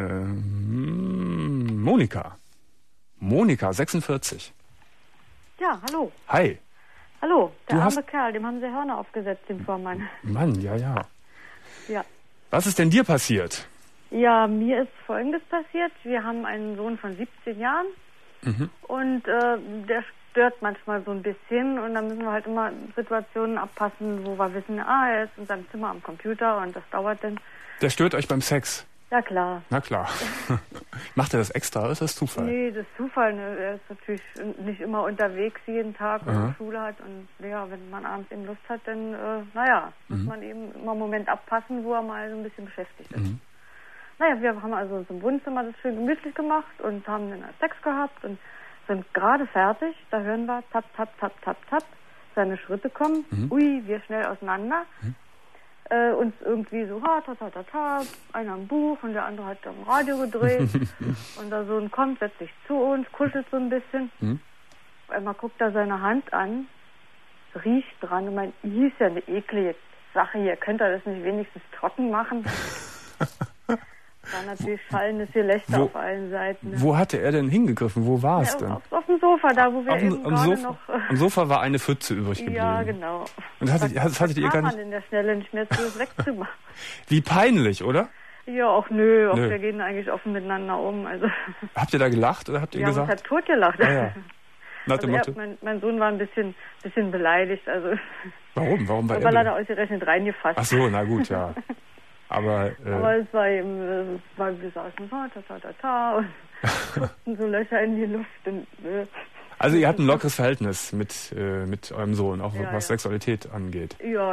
Monika, 46. Ja, hallo. Hi. Hallo, der arme Kerl, dem haben sie Hörner aufgesetzt, dem Vormann. Mann, ja. Ja. Was ist denn dir passiert? Ja, mir ist Folgendes passiert. Wir haben einen Sohn von 17 Jahren und der stört manchmal so ein bisschen und dann müssen wir halt immer Situationen abpassen, wo wir wissen, er ist in seinem Zimmer am Computer und das dauert dann. Der stört euch beim Sex? Ja, klar. Na klar. Macht er das extra oder ist das Zufall? Nee, das ist Zufall. Ne? Er ist natürlich nicht immer unterwegs jeden Tag, wenn er Schule hat. Und ja, wenn man abends eben Lust hat, dann, muss man eben immer einen Moment abpassen, wo er mal so ein bisschen beschäftigt ist. Naja, wir haben also uns im Wohnzimmer das schön gemütlich gemacht und haben dann Sex gehabt und sind gerade fertig. Da hören wir, tap, tap, tap, tap, tap, seine Schritte kommen. Ui, wir schnell auseinander. Uns irgendwie so, einer am Buch und der andere hat am Radio gedreht. Und der Sohn kommt, setzt sich zu uns, kuschelt so ein bisschen. Einmal guckt er seine Hand an, riecht dran und meint, hier ist ja eine eklige Sache hier, könnt ihr das nicht wenigstens trocken machen? War natürlich schallendes Gelächter auf allen Seiten. Ne? Wo hatte er denn hingegriffen? Wo war es denn? Auf dem Sofa, da wo wir eben gerade noch... Am Sofa war eine Pfütze übrig geblieben. Ja, genau. Und hattet ihr gar nicht... in der Schnelle nicht mehr zu wegzumachen. Wie peinlich, oder? Ja, auch nö. Wir gehen eigentlich offen miteinander um. Also. Habt ihr da gelacht oder habt ihr gesagt? Wir haben uns halt totgelacht. Ja. Nach dem Motto? Mein Sohn war ein bisschen beleidigt. Also Warum? Warum war er? Weil er da ausgerechnet reingefasst. Ach so, na gut, ja. Aber es war eben, wir saßen ta und so Löcher in die Luft. Und, also ihr habt ein lockeres Verhältnis mit eurem Sohn, auch was Sexualität angeht. Ja.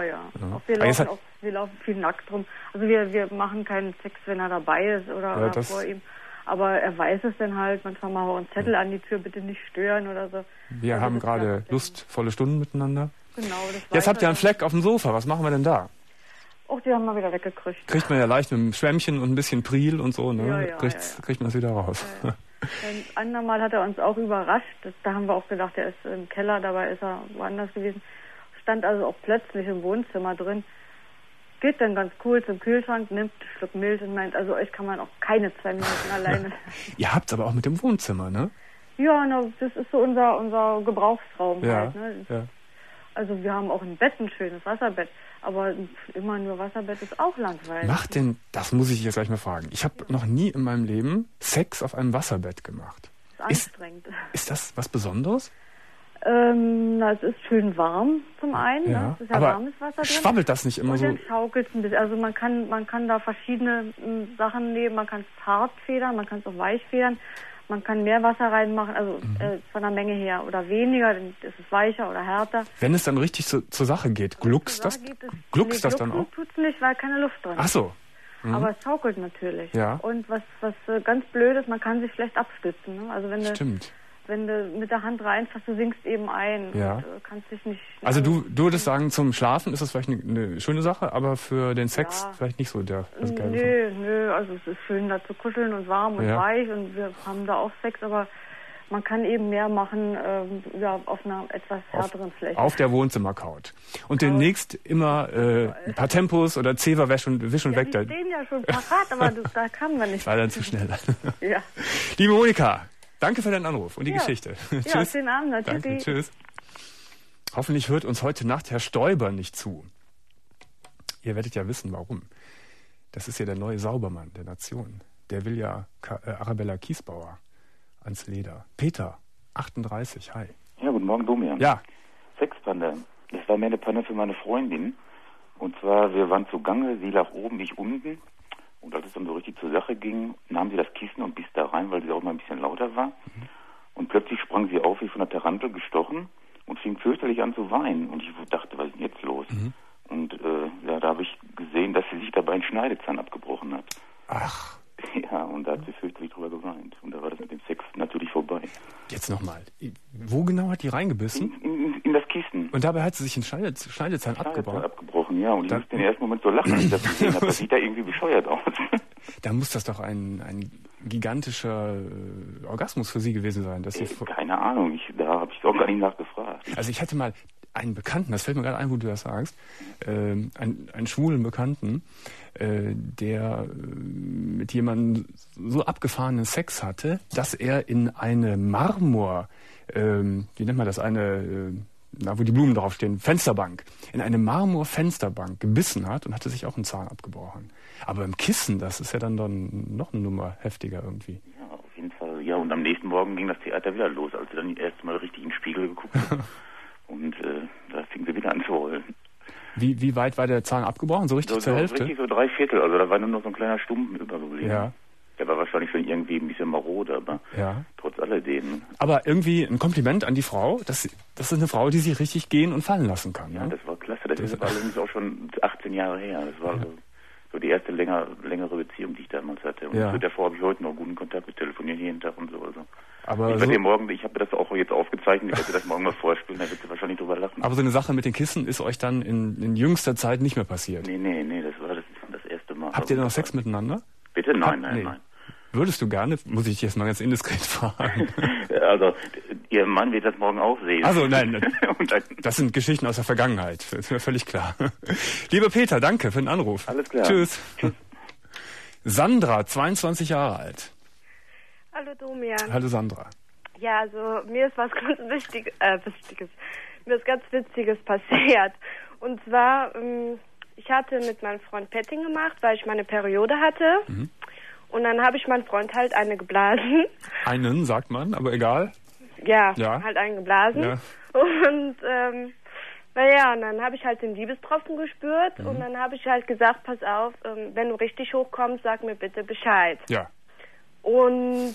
Wir laufen viel nackt rum. Also wir machen keinen Sex, wenn er dabei ist oder vor ihm. Aber er weiß es dann halt. Manchmal machen wir einen Zettel an die Tür, bitte nicht stören oder so. Wir haben gerade lustvolle Stunden miteinander. Genau. Jetzt habt ihr einen Fleck auf dem Sofa. Was machen wir denn da? Och, die haben wir wieder weggekriegt. Kriegt man ja leicht mit einem Schwämmchen und ein bisschen Pril und so, ne? Kriegt man das wieder raus. Ja. Ein andermal hat er uns auch überrascht. Da haben wir auch gedacht, er ist im Keller, dabei ist er woanders gewesen. Stand also auch plötzlich im Wohnzimmer drin. Geht dann ganz cool zum Kühlschrank, nimmt einen Schluck Milch und meint, also euch kann man auch keine 2 Minuten alleine. Ihr habt's aber auch mit dem Wohnzimmer, ne? Ja, das ist so unser Gebrauchsraum ja, halt, ne? Ja. Also wir haben auch ein Bett, ein schönes Wasserbett. Aber immer nur Wasserbett ist auch langweilig. Das muss ich jetzt gleich mal fragen. Ich habe noch nie in meinem Leben Sex auf einem Wasserbett gemacht. Das ist anstrengend. Ist das was Besonderes? Es ist schön warm zum einen. Ja. Ne? Es ist ja aber warmes Wasser drin. Schwabbelt das nicht immer und so? dann schaukelt es ein bisschen. Also man kann da verschiedene Sachen nehmen. Man kann es hart federn, man kann es auch weich federn. Man kann mehr Wasser reinmachen, also von der Menge her oder weniger, dann ist es weicher oder härter. Wenn es dann richtig zur Sache geht, gluckst das dann auch? Tut es nicht, weil keine Luft drin ist. Ach so. Mhm. Aber es schaukelt natürlich. Ja. Und was ganz blöd ist, man kann sich schlecht abstützen. Ne? Also Stimmt. Wenn du mit der Hand reinfasst, du sinkst eben ein ja. und kannst dich nicht... Also du würdest sagen, zum Schlafen ist das vielleicht eine schöne Sache, aber für den Sex vielleicht nicht so das Geile. Nö, also es ist schön da zu kuscheln und warm und weich und wir haben da auch Sex, aber man kann eben mehr machen auf einer etwas härteren Fläche. Auf der Wohnzimmercouch. Und demnächst immer ein paar Tempos oder Zewa Wisch und weg. Die stehen ja schon parat, aber da kann man nicht. War dann zu schnell. Ja. Liebe Monika, danke für deinen Anruf und die Geschichte. Tschüss. Schönen Abend. Danke, tschüss. Hoffentlich hört uns heute Nacht Herr Stoiber nicht zu. Ihr werdet ja wissen, warum. Das ist ja der neue Saubermann der Nation. Der will ja Arabella Kiesbauer ans Leder. Peter, 38, hi. Ja, guten Morgen, Domian. Ja. Sexpanne. Das war mehr eine Panne für meine Freundin. Und zwar, wir waren zugange, sie lag oben, ich unten. Und als es dann so richtig zur Sache ging, nahm sie das Kissen und biss da rein, weil sie auch mal ein bisschen lauter war. Mhm. Und plötzlich sprang sie auf, wie von der Tarantel gestochen und fing fürchterlich an zu weinen. Und ich dachte, was ist denn jetzt los? Mhm. Und da habe ich gesehen, dass sie sich dabei einen Schneidezahn abgebrochen hat. Ach. Ja, und da hat sie fürchterlich drüber geweint. Und da war das mit dem Sex natürlich vorbei. Jetzt nochmal. Wo genau hat die reingebissen? In das Kissen. Und dabei hat sie sich einen Schneidezahn abgebrochen, ja. Und ich musste in den ersten Moment so lachen, als ich das gesehen habe. Das sieht da irgendwie bescheuert aus. Da muss das doch ein gigantischer Orgasmus für sie gewesen sein. Dass sie keine Ahnung, da habe ich auch gar nicht nachgefragt. Also ich hatte mal einen Bekannten, das fällt mir gerade ein, wo du das sagst, einen schwulen Bekannten, der mit jemandem so abgefahrenen Sex hatte, dass er in eine Marmor, wie nennt man das, wo die Blumen draufstehen, Fensterbank, in eine Marmor-Fensterbank gebissen hat und hatte sich auch einen Zahn abgebrochen. Aber im Kissen, das ist ja dann noch eine Nummer heftiger irgendwie. Ja, auf jeden Fall. Ja, und am nächsten Morgen ging das Theater wieder los, als sie dann das erste Mal richtig in den Spiegel geguckt hat. Und da fing sie wieder an zu heulen. Wie weit war der Zahn abgebrochen? So richtig zur Hälfte? Richtig so 3/4. Also da war nur noch so ein kleiner Stumpen übergeblieben. Ja. Der war wahrscheinlich schon irgendwie ein bisschen marode, aber trotz alledem. Aber irgendwie ein Kompliment an die Frau. Das ist eine Frau, die sich richtig gehen und fallen lassen kann. Ja, das war klasse. Das ist allerdings auch schon 18 Jahre her. Das war so die erste längere Beziehung, die ich damals hatte. Und mit der Frau habe ich heute noch guten Kontakt. Wir telefonieren jeden Tag und so. Also. Aber ich habe das auch jetzt aufgezeichnet, ich werde das morgen mal vorspielen, da wird sie wahrscheinlich drüber lachen. Aber so eine Sache mit den Kissen ist euch dann in jüngster Zeit nicht mehr passiert? Nee, das war das erste Mal. Habt ihr noch Sex miteinander? Bitte? Nein. Würdest du gerne? Muss ich jetzt mal ganz indiskret fragen. Also, Ihr Mann wird das morgen auch sehen. Also nein, das sind Geschichten aus der Vergangenheit, ist mir völlig klar. Lieber Peter, danke für den Anruf. Alles klar. Tschüss. Sandra, 22 Jahre alt. Hallo Domian. Hallo Sandra. Ja, also mir ist was ganz ganz Witziges passiert. Und zwar, ich hatte mit meinem Freund Petting gemacht, weil ich meine Periode hatte. Mhm. Und dann habe ich meinen Freund halt eine geblasen. Einen, sagt man, aber egal. halt eingeblasen. Ja. Und naja, und dann habe ich halt den Liebestropfen gespürt und dann habe ich halt gesagt, pass auf, wenn du richtig hochkommst, sag mir bitte Bescheid. Ja. Und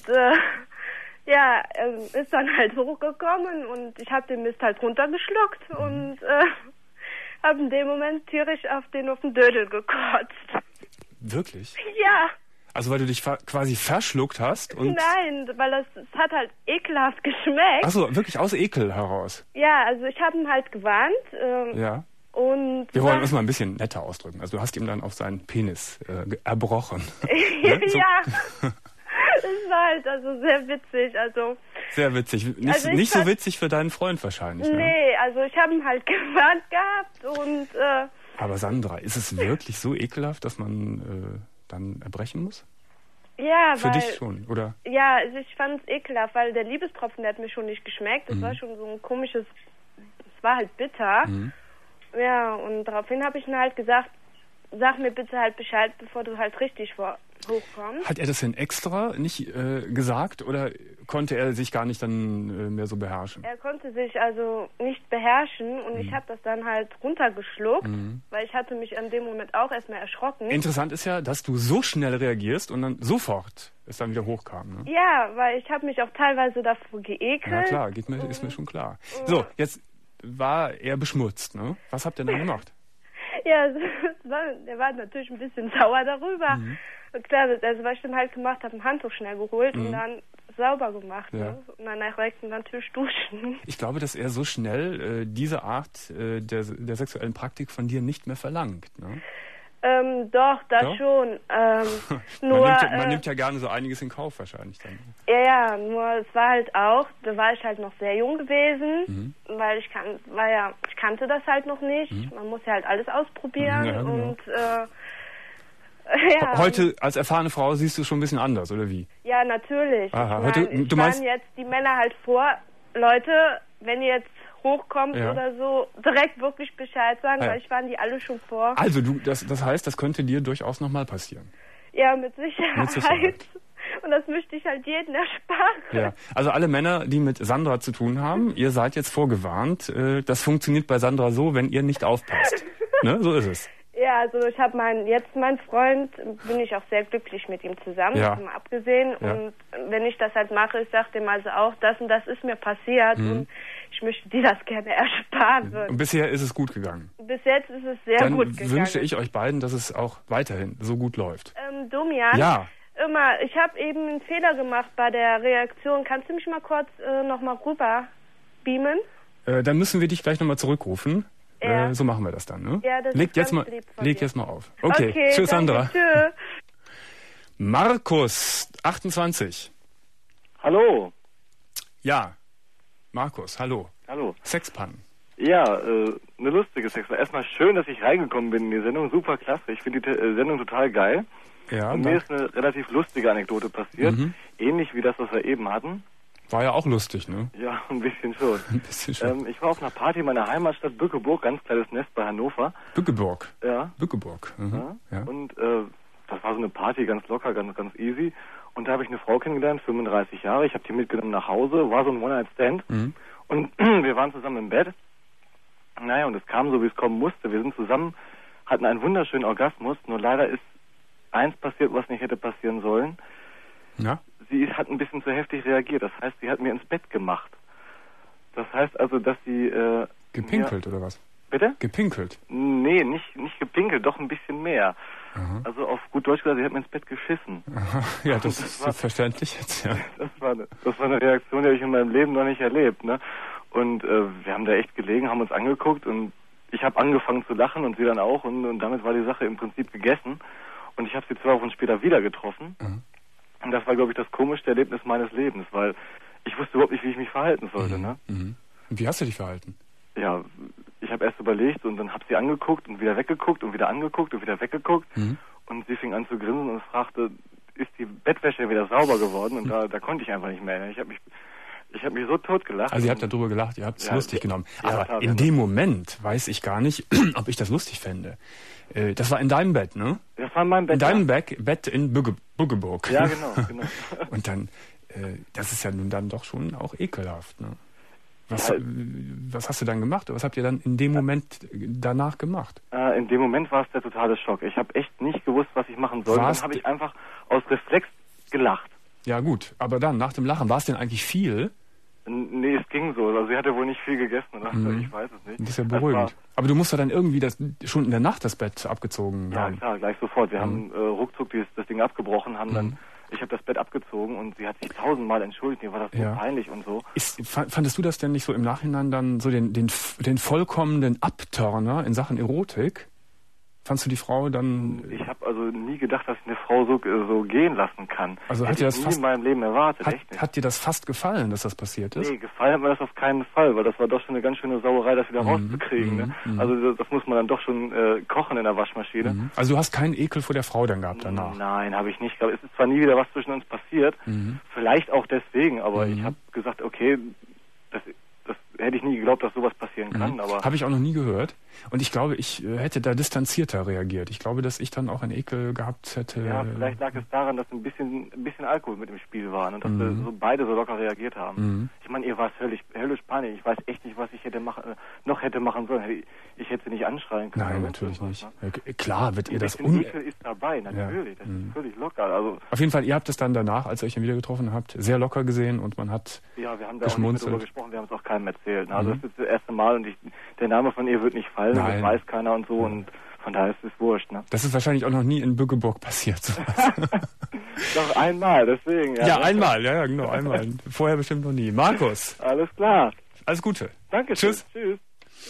ist dann halt hochgekommen und ich habe den Mist halt runtergeschluckt und habe in dem Moment tierisch auf den Dödel gekotzt. Wirklich? Ja. Also weil du dich quasi verschluckt hast? Und Nein, weil es hat halt ekelhaft geschmeckt. Ach so, wirklich aus Ekel heraus? Ja, also ich habe ihn halt gewarnt. Ja. Und wir wollen uns mal ein bisschen netter ausdrücken. Also du hast ihm dann auf seinen Penis erbrochen. Ja, das war halt also sehr witzig. Also sehr witzig. Nicht so witzig für deinen Freund wahrscheinlich. Ne? Nee, also ich habe ihn halt gewarnt gehabt und... Aber Sandra, ist es wirklich so ekelhaft, dass man dann erbrechen muss? Ja, für dich schon, oder? Ja, also ich fand es ekelhaft, weil der Liebestropfen, der hat mir schon nicht geschmeckt. Das war schon so ein komisches... Es war halt bitter. Ja, und daraufhin habe ich ihm halt gesagt, sag mir bitte halt Bescheid, bevor du halt richtig hochkommst. Hat er das denn extra nicht gesagt oder konnte er sich gar nicht dann mehr so beherrschen? Er konnte sich also nicht beherrschen und ich habe das dann halt runtergeschluckt, weil ich hatte mich an dem Moment auch erstmal erschrocken. Interessant ist ja, dass du so schnell reagierst und dann sofort es dann wieder hochkam. Ne? Ja, weil ich habe mich auch teilweise davor geekelt. Ja klar, ist mir schon klar. So, jetzt war er beschmutzt, ne? Was habt ihr dann gemacht? Ja, der war natürlich ein bisschen sauer darüber. Und klar, also was ich dann halt gemacht habe, ein Handtuch schnell geholt und dann sauber gemacht. Ja. Ne? Und danach direkt natürlich duschen. Ich glaube, dass er so schnell diese Art der sexuellen Praktik von dir nicht mehr verlangt. Ne? Doch, schon. Nur, man nimmt ja gerne so einiges in Kauf wahrscheinlich dann. Ja, nur es war halt auch, da war ich halt noch sehr jung gewesen, weil ich kannte das halt noch nicht. Man muss ja halt alles ausprobieren ja, genau. und Heute als erfahrene Frau siehst du schon ein bisschen anders, oder wie? Ja, natürlich. Aha, ich meine jetzt die Männer halt vor, Leute, wenn ihr jetzt hochkommt oder so, direkt wirklich Bescheid sagen, weil ich waren die alle schon vor. Also das heißt, das könnte dir durchaus nochmal passieren? Ja, mit Sicherheit. Und das möchte ich halt jedem ersparen. Ja, also alle Männer, die mit Sandra zu tun haben, ihr seid jetzt vorgewarnt. Das funktioniert bei Sandra so, wenn ihr nicht aufpasst. Ne? So ist es. Ja, also ich habe mein Freund, bin ich auch sehr glücklich mit ihm zusammen, mal abgesehen. Ja. Und wenn ich das halt mache, ich sage dem also auch, das und das ist mir passiert und ich möchte dir das gerne ersparen. Und bisher ist es gut gegangen? Bis jetzt ist es sehr gut gegangen. Dann wünsche ich euch beiden, dass es auch weiterhin so gut läuft. Domian? Ja. Ich habe eben einen Fehler gemacht bei der Reaktion. Kannst du mich mal kurz nochmal rüber beamen? Dann müssen wir dich gleich nochmal zurückrufen. Ja. So machen wir das dann, ne? Ja, das leg ist ganz lieb von dir. Jetzt mal auf. Okay, tschüss, Sandra. Tschüss. Markus, 28. Hallo. Ja, Markus, hallo. Hallo. Sexpannen. Ja, eine lustige Sexpannen. Erstmal schön, dass ich reingekommen bin in die Sendung. Super klasse. Ich finde die Sendung total geil. Ja. Und mir ist eine relativ lustige Anekdote passiert. Ähnlich wie das, was wir eben hatten. War ja auch lustig, ne? Ja, ein bisschen schon. Ein bisschen schon. Ich war auf einer Party in meiner Heimatstadt Bückeburg, ganz kleines Nest bei Hannover. Bückeburg? Ja. Bückeburg. Ja. Und das war so eine Party, ganz locker, ganz easy. Und da habe ich eine Frau kennengelernt, 35 Jahre. Ich habe die mitgenommen nach Hause, war so ein One-Night-Stand. Und wir waren zusammen im Bett. Naja, und es kam so, wie es kommen musste. Wir sind zusammen, hatten einen wunderschönen Orgasmus. Nur leider ist eins passiert, was nicht hätte passieren sollen. Ja? Sie hat ein bisschen zu heftig reagiert. Das heißt, sie hat mir ins Bett gemacht. Das heißt also, dass sie... gepinkelt oder was? Bitte? Gepinkelt? Nee, nicht gepinkelt, doch ein bisschen mehr. Aha. Also auf gut Deutsch gesagt, sie hat mir ins Bett geschissen. Aha. Ja, das ist so verständlich jetzt, ja. Das war eine Reaktion, die habe ich in meinem Leben noch nicht erlebt, ne? Und wir haben da echt gelegen, haben uns angeguckt und ich habe angefangen zu lachen und sie dann auch und damit war die Sache im Prinzip gegessen. Und ich habe sie 2 Wochen später wieder getroffen. Und das war, glaube ich, das komischste Erlebnis meines Lebens, weil ich wusste überhaupt nicht, wie ich mich verhalten sollte. Ne? Und wie hast du dich verhalten? Ja, ich habe erst überlegt und dann habe sie angeguckt und wieder weggeguckt und wieder angeguckt und wieder weggeguckt. Und sie fing an zu grinsen und fragte, ist die Bettwäsche wieder sauber geworden? Und da konnte ich einfach nicht mehr. Ich habe mich so tot gelacht. Also ihr habt darüber gelacht, ihr habt es lustig genommen. Ja, aber in dem Moment weiß ich gar nicht, ob ich das lustig fände. Das war in deinem Bett, ne? Das war in meinem Bett. In deinem Bett in Bückeburg. Ja, genau. Und dann das ist ja nun dann doch schon auch ekelhaft, ne? Was hast du dann gemacht? Was habt ihr dann in dem Moment danach gemacht? In dem Moment war es der totale Schock. Ich habe echt nicht gewusst, was ich machen soll. Dann habe ich einfach aus Reflex gelacht. Ja gut, aber dann, nach dem Lachen, war es denn eigentlich viel? Nee, es ging so. Also sie hatte wohl nicht viel gegessen. Oder? Ich weiß es nicht. Das ist ja beruhigend. Aber du musst ja dann irgendwie schon in der Nacht das Bett abgezogen haben. Ja klar, gleich sofort. Wir haben ruckzuck das Ding abgebrochen, haben dann... Ich habe das Bett abgezogen und sie hat sich 1000-mal entschuldigt. Mir war das so peinlich und so. Fandest du das denn nicht so im Nachhinein dann so den vollkommenen Abturner in Sachen Erotik? Fandst du die Frau dann... Ich habe also nie gedacht, dass ich eine Frau so gehen lassen kann. Also hat dir das nie in meinem Leben erwartet, echt nicht. Hat dir das fast gefallen, dass das passiert ist? Nee, gefallen hat mir das auf keinen Fall, weil das war doch schon eine ganz schöne Sauerei, das wieder rauszukriegen. Ne? Also das muss man dann doch schon kochen in der Waschmaschine. Also du hast keinen Ekel vor der Frau dann gehabt danach? Nein, habe ich nicht. Es ist zwar nie wieder was zwischen uns passiert, vielleicht auch deswegen, aber ich habe gesagt, okay, das hätte ich nie geglaubt, dass sowas passieren kann. Aber habe ich auch noch nie gehört. Und ich glaube, ich hätte da distanzierter reagiert. Ich glaube, dass ich dann auch einen Ekel gehabt hätte. Ja, vielleicht lag es daran, dass ein bisschen Alkohol mit im Spiel war und dass wir so beide so locker reagiert haben. Ich meine, ihr war höllisch panisch. Ich weiß echt nicht, was ich noch hätte machen sollen. Ich hätte sie nicht anschreien können. Nein, natürlich nicht. Ne? Klar wird ihr das Ekel ist dabei, natürlich. Das ist völlig locker. Also auf jeden Fall, ihr habt es dann danach, als ihr euch wieder getroffen habt, sehr locker gesehen und man hat wir haben da auch nicht darüber gesprochen, wir haben es auch keinem erzählt. Also das ist das erste Mal und der Name von ihr wird nicht fallen, das weiß keiner und so und von daher ist es wurscht. Ne? Das ist wahrscheinlich auch noch nie in Bückeburg passiert. Doch einmal, deswegen. Ja, einmal, ja, genau, einmal. Vorher bestimmt noch nie. Markus. Alles klar. Alles Gute. Danke. Tschüss. Tschüss.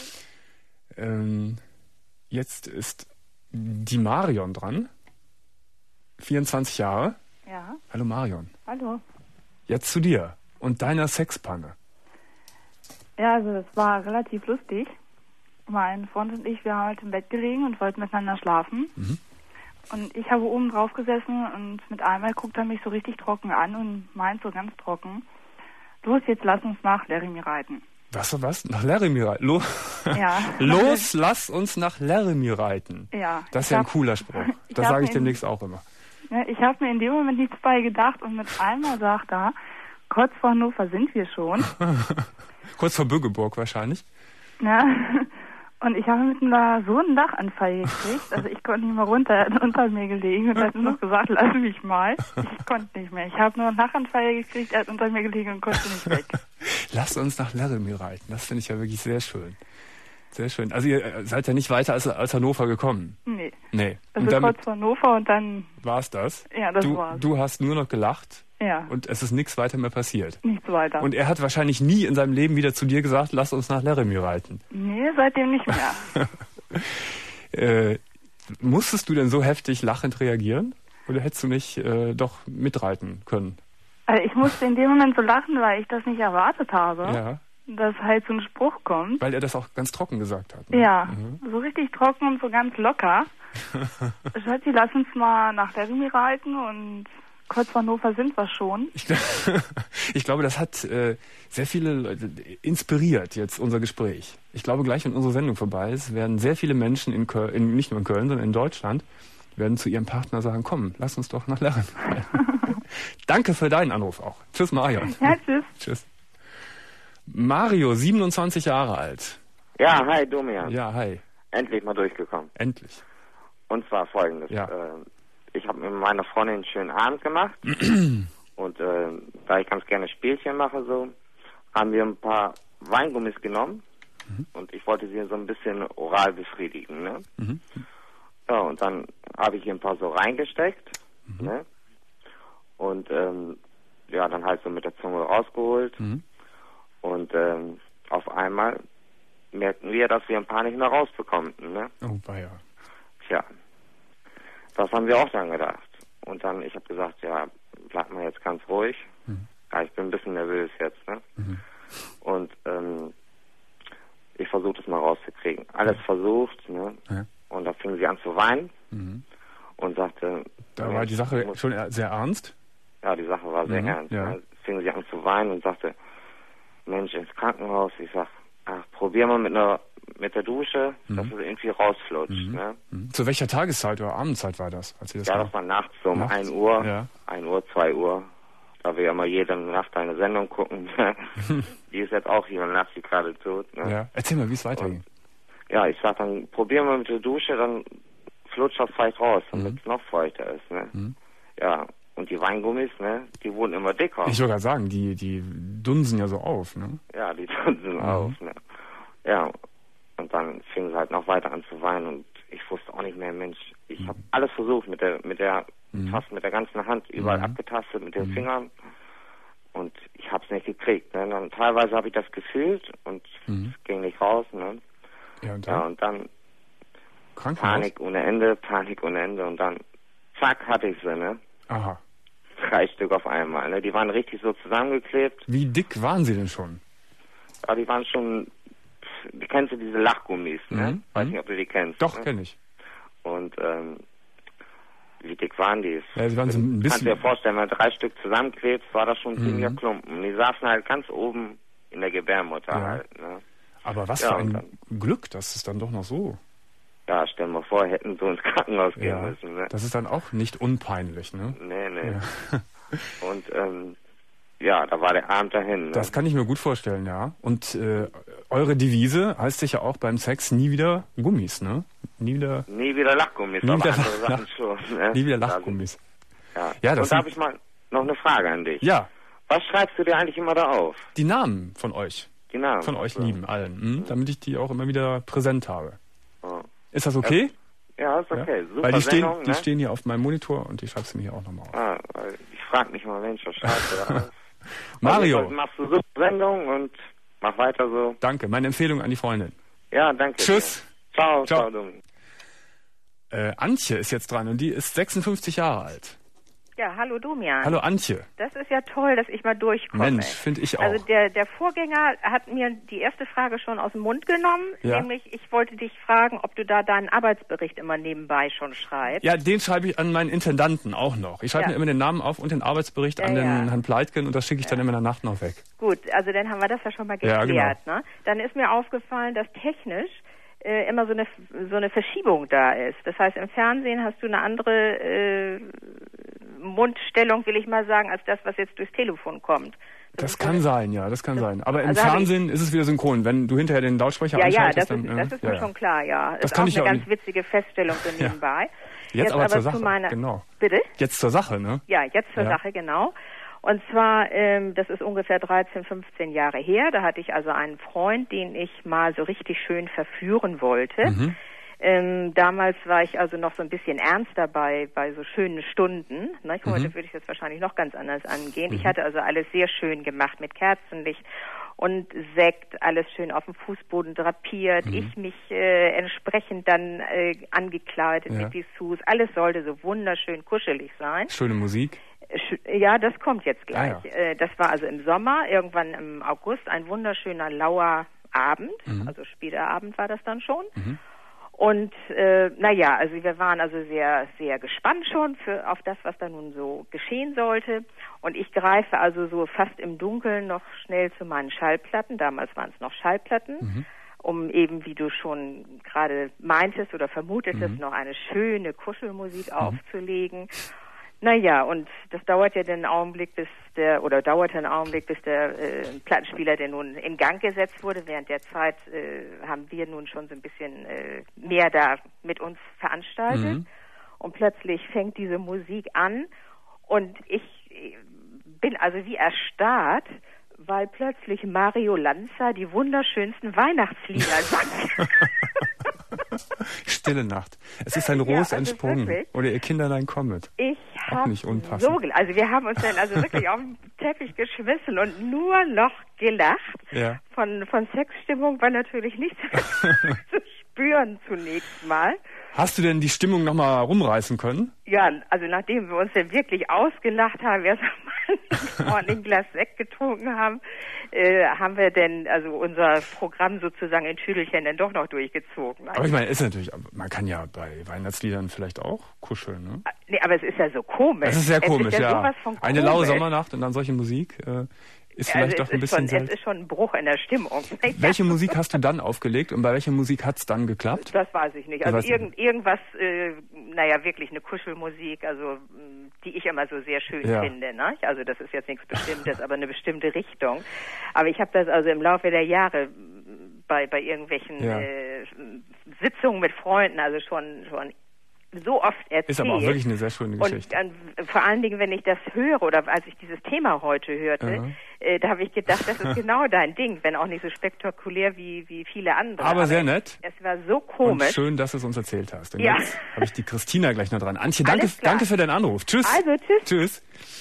Jetzt ist die Marion dran. 24 Jahre. Ja. Hallo Marion. Hallo. Jetzt zu dir und deiner Sexpanne. Ja, also es war relativ lustig. Mein Freund und ich, wir haben halt im Bett gelegen und wollten miteinander schlafen. Und ich habe oben drauf gesessen und mit einmal guckt er mich so richtig trocken an und meint so ganz trocken, los, jetzt lass uns nach Laramie reiten. Was? Nach Laramie reiten? Ja. Los, lass uns nach Laramie reiten. Ja. Das ist ja ein cooler Spruch. Das sage ich demnächst auch immer. Ja, ich habe mir in dem Moment nichts bei gedacht und mit einmal sagt er, kurz vor Hannover sind wir schon. Kurz vor Bückeburg wahrscheinlich. Ja. Und ich habe mit ihm da so einen Lachanfall gekriegt, also ich konnte nicht mehr runter, er hat unter mir gelegen und hat nur noch gesagt, lass mich mal. Ich konnte nicht mehr. Ich habe nur einen Lachanfall gekriegt, er hat unter mir gelegen und konnte nicht weg. Lass uns nach Laramie reiten, das finde ich ja wirklich sehr schön. Sehr schön. Also ihr seid ja nicht weiter als Hannover gekommen? Nee. Also und kurz vor Hannover und dann... War's das? Ja, das war's. Du hast nur noch gelacht? Ja. Und es ist nichts weiter mehr passiert? Nichts weiter. Und er hat wahrscheinlich nie in seinem Leben wieder zu dir gesagt, lass uns nach Laramie reiten? Nee, seitdem nicht mehr. Musstest du denn so heftig lachend reagieren? Oder hättest du nicht doch mitreiten können? Also ich musste in dem Moment so lachen, weil ich das nicht erwartet habe. Ja. Dass halt so ein Spruch kommt. Weil er das auch ganz trocken gesagt hat. Ne? Ja, so richtig trocken und so ganz locker. Schatzi, lass uns mal nach Laramie reiten und kurz vor Hannover sind wir schon. Ich glaube, das hat sehr viele Leute inspiriert, jetzt unser Gespräch. Ich glaube, gleich, wenn unsere Sendung vorbei ist, werden sehr viele Menschen in Köln, nicht nur in Köln, sondern in Deutschland, werden zu ihrem Partner sagen, komm, lass uns doch nach Laramie reiten. Danke für deinen Anruf auch. Tschüss, Marion. Ja, tschüss. Tschüss. Mario, 27 Jahre alt. Ja, hi, Domian. Ja, hi. Endlich mal durchgekommen. Endlich. Und zwar folgendes. Ja. Ich habe mit meiner Freundin einen schönen Abend gemacht. Und da ich ganz gerne Spielchen mache, so, haben wir ein paar Weingummis genommen. Und ich wollte sie so ein bisschen oral befriedigen, ne? Ja, und dann habe ich hier ein paar so reingesteckt, ne? Und ja, dann halt so mit der Zunge rausgeholt. Und auf einmal merkten wir, dass wir ein paar nicht mehr rausbekommen, ne? Oh, weia. Tja, das haben wir auch dann gedacht. Und dann, ich habe gesagt, ja, bleib mal jetzt ganz ruhig. Ja, ich bin ein bisschen nervös jetzt, ne? Und ich versuche das mal rauszukriegen. Alles versucht, ne? Ja. Und da fing sie an zu weinen und sagte... Da war die Sache schon sehr ernst? Ja, die Sache war sehr ernst. Ja. Ne? Fing sie an zu weinen und sagte, Mensch, ins Krankenhaus. Ich sag, ach, probier mal mit der Dusche, dass es irgendwie rausflutscht. Ne? Zu welcher Tageszeit oder Abendzeit war das? Als Sie das das war nachts so um 1 Uhr, 1 Uhr, 2 Uhr. da wir ja mal jede Nacht eine Sendung gucken. Die ist jetzt auch jede Nacht, die gerade tot. Ne? Ja. Erzähl mal, wie es weitergeht. Ja, ich sag dann, probieren wir mit der Dusche, dann flutscht das feucht raus, damit es noch feuchter ist. Ne? Ja, und die Weingummis, ne, die wurden immer dicker. Ich wollte gerade sagen, die dunsen ja so auf, ne? Ja, die dunsen auf, ne? Ja, und dann fing sie halt noch weiter an zu weinen und ich wusste auch nicht mehr, Mensch, ich habe alles versucht fast mit der ganzen Hand überall abgetastet mit den Fingern und ich habe es nicht gekriegt. Ne? Dann teilweise habe ich das gefühlt und es ging nicht raus. Ne? Ja, und dann Panik ohne Ende und dann zack hatte ich sie. Ne? Aha. 3 Stück auf einmal. Ne? Die waren richtig so zusammengeklebt. Wie dick waren sie denn schon? Ja, die waren schon, kennst du diese Lachgummis? Ne? Weiß nicht, ob du die kennst. Doch, ne? kenne ich. Und wie dick waren die? Ja, sie waren so ein bisschen... Kannst du dir vorstellen, wenn man 3 Stück zusammenklebst, war das schon ein ziemlicher Klumpen. Die saßen halt ganz oben in der Gebärmutter halt. Ne? Aber was für ein Glück, dass es dann doch noch so... Ja, stell mal vor, hätten so ins Krankenhaus gehen müssen. Ne? Das ist dann auch nicht unpeinlich, ne? Nee. Ja. Und da war der Abend dahin. Ne? Das kann ich mir gut vorstellen, ja. Und eure Devise heißt sich ja auch beim Sex nie wieder Gummis, ne? Nie wieder Lachgummis, aber andere Sachen schon. Ne? Nie wieder Lachgummis. Ja, das und da habe ich mal noch eine Frage an dich. Ja. Was schreibst du dir eigentlich immer da auf? Die Namen von euch. Die Namen? Von euch lieben, allen. Damit ich die auch immer wieder präsent habe. Oh. Ist das okay? Ja, ist okay. Super. Weil die Sendung, die stehen hier auf meinem Monitor und die schreibst du mir hier auch nochmal auf. Ich frage mich mal, Mensch, was schreibst du da auf? Mario. Also, machst du super Sendung und mach weiter so. Danke. Meine Empfehlung an die Freundin. Ja, danke. Tschüss. Ciao. Antje ist jetzt dran und die ist 56 Jahre alt. Ja, hallo Domian. Hallo Antje. Das ist ja toll, dass ich mal durchkomme. Mensch, finde ich auch. Also der Vorgänger hat mir die erste Frage schon aus dem Mund genommen, nämlich ich wollte dich fragen, ob du da deinen Arbeitsbericht immer nebenbei schon schreibst. Ja, den schreibe ich an meinen Intendanten auch noch. Ich schreibe mir immer den Namen auf und den Arbeitsbericht an den Herrn Pleitgen und das schicke ich dann immer in der Nacht noch weg. Gut, also dann haben wir das ja schon mal geklärt. Ja, genau. Ne? Dann ist mir aufgefallen, dass technisch immer so eine Verschiebung da ist. Das heißt, im Fernsehen hast du eine andere Mundstellung, will ich mal sagen, als das, was jetzt durchs Telefon kommt. Das kann sein, ja, das kann sein. Aber im Fernsehen ist es wieder synchron. Wenn du hinterher den Lautsprecher einschaltest, dann... Ja, das ist mir schon klar, ja. Das ist auch eine ganz witzige Feststellung so nebenbei. Jetzt aber zur Sache, genau. Bitte? Jetzt zur Sache, ne? Ja, jetzt zur Sache, genau. Und zwar, das ist ungefähr 13, 15 Jahre her. Da hatte ich also einen Freund, den ich mal so richtig schön verführen wollte. Damals war ich also noch so ein bisschen ernst dabei bei so schönen Stunden. Ne? Heute würde ich das wahrscheinlich noch ganz anders angehen. Ich hatte also alles sehr schön gemacht mit Kerzenlicht und Sekt, alles schön auf dem Fußboden drapiert. Ich mich entsprechend dann angekleidet mit Dessous. Alles sollte so wunderschön kuschelig sein. Schöne Musik. Ja, das kommt jetzt gleich. Das war also im Sommer, irgendwann im August, ein wunderschöner lauer Abend, also später Abend war das dann schon. Und also wir waren also sehr, sehr gespannt schon auf das, was da nun so geschehen sollte. Und ich greife also so fast im Dunkeln noch schnell zu meinen Schallplatten. Damals waren es noch Schallplatten, um eben, wie du schon gerade meintest oder vermutetest, noch eine schöne Kuschelmusik aufzulegen. Naja, und das dauerte einen Augenblick, bis der Plattenspieler, der nun in Gang gesetzt wurde. Während der Zeit haben wir nun schon so ein bisschen mehr da mit uns veranstaltet. Und plötzlich fängt diese Musik an und ich bin also wie erstarrt, weil plötzlich Mario Lanza die wunderschönsten Weihnachtslieder sang. Stille Nacht. Es ist ein Ros entsprungen. Wirklich? Oder ihr Kinderlein kommet. Ich habe also wir haben uns dann also wirklich auf den Teppich geschmissen und nur noch gelacht. Ja. Von Sexstimmung war natürlich nichts zu spüren zunächst mal. Hast du denn die Stimmung nochmal rumreißen können? Ja, also nachdem wir uns dann wirklich ausgelacht haben, erst mal ein Glas Sekt getrunken haben, haben wir denn also unser Programm sozusagen in Tüdelchen dann doch noch durchgezogen. Aber ich meine, ist natürlich, man kann ja bei Weihnachtsliedern vielleicht auch kuscheln, ne? Nee, aber es ist ja so komisch. Das ist sehr komisch, sowas von Eine laue Sommernacht und dann solche Musik. ist vielleicht doch ein bisschen Es ist schon ein Bruch in der Stimmung. Welche Musik hast du dann aufgelegt und bei welcher Musik hat's dann geklappt? Das weiß ich nicht. Also irgendwas, wirklich eine Kuschelmusik, also die ich immer so sehr schön finde. Ne? Also das ist jetzt nichts Bestimmtes, aber eine bestimmte Richtung. Aber ich habe das also im Laufe der Jahre bei irgendwelchen Sitzungen mit Freunden, also schon so oft erzählt. Ist aber auch wirklich eine sehr schöne Geschichte. Und vor allen Dingen, wenn ich das höre oder als ich dieses Thema heute hörte, da habe ich gedacht, das ist genau dein Ding, wenn auch nicht so spektakulär wie viele andere. Aber sehr nett. Es war so komisch. Und schön, dass du es uns erzählt hast. Und jetzt habe ich die Christina gleich noch dran. Antje, danke für deinen Anruf. Tschüss. Also, tschüss. Tschüss.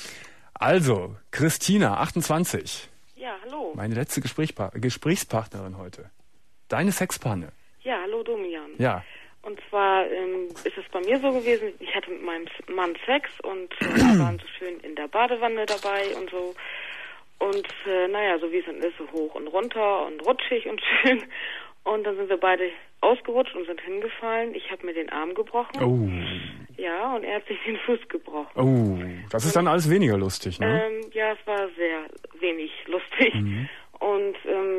Also, Christina, 28. Ja, hallo. Meine letzte Gesprächspartnerin heute. Deine Sexpanne. Ja, hallo Domian. Ja. Und zwar ist es bei mir so gewesen, ich hatte mit meinem Mann Sex und wir waren so schön in der Badewanne dabei und so. Und so wie es dann ist, so hoch und runter und rutschig und schön. Und dann sind wir beide ausgerutscht und sind hingefallen. Ich habe mir den Arm gebrochen. Oh. Ja, und er hat sich den Fuß gebrochen. Oh, das ist dann alles weniger lustig, ne? Ja, es war sehr wenig lustig. Mhm. Und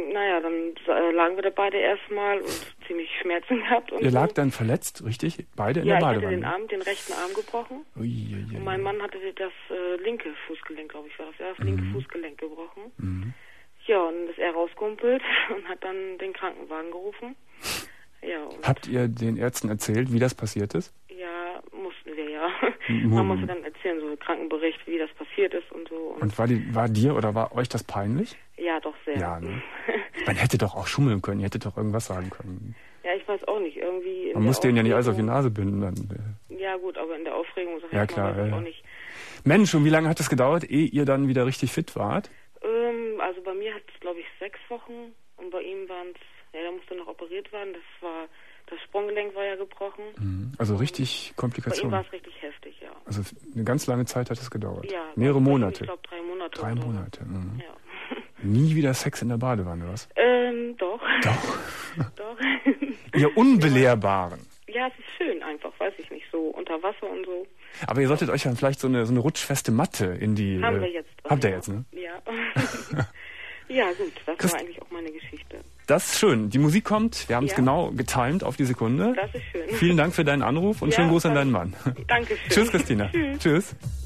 dann lagen wir da beide erstmal und ziemlich Schmerzen gehabt. Und Ihr lag dann verletzt, richtig? Beide in der Badewanne? Ja, ich hatte den rechten Arm gebrochen. Und mein Mann hatte das linke Fußgelenk, glaube ich, war das. Ja, das linke Fußgelenk gebrochen. Mhm. Ja, und dann ist er rausgehumpelt und hat dann den Krankenwagen gerufen. Ja, Habt ihr den Ärzten erzählt, wie das passiert ist? Ja, mussten wir ja. Man musste dann erzählen, so einen Krankenbericht, wie das passiert ist und so. Und war dir oder war euch das peinlich? Ja, doch sehr. Ja, ne? Man hätte doch auch schummeln können, ihr hättet doch irgendwas sagen können. Ja, ich weiß auch nicht, irgendwie... Man muss denen ja nicht alles auf die Nase binden. Dann. Ja gut, aber in der Aufregung sag ja, ich klar, mal, auch nicht. Mensch, und wie lange hat es gedauert, ehe ihr dann wieder richtig fit wart? Also bei mir hat es, glaube ich, 6 Wochen und bei ihm waren es... Ja, da musste noch operiert werden, das Sprunggelenk war ja gebrochen. Also richtig Komplikationen. Bei ihm war es richtig heftig, ja. Also eine ganz lange Zeit hat es gedauert. Ja. Mehrere Monate. Ich glaube 3 Monate. 3 Monate. Mhm. Ja. Nie wieder Sex in der Badewanne, was? Doch. Doch. Ihr Unbelehrbaren. Ja, es ist schön einfach, weiß ich nicht, so unter Wasser und so. Aber ihr solltet euch dann vielleicht so eine rutschfeste Matte in die... Haben wir jetzt. Habt ihr jetzt, ne? Ja. Ja, gut, das war eigentlich auch meine Geschichte. Das ist schön. Die Musik kommt. Wir haben es genau getimed auf die Sekunde. Das ist schön. Vielen Dank für deinen Anruf und schönen Gruß an deinen Mann. Dankeschön. Tschüss, Christina. Tschüss.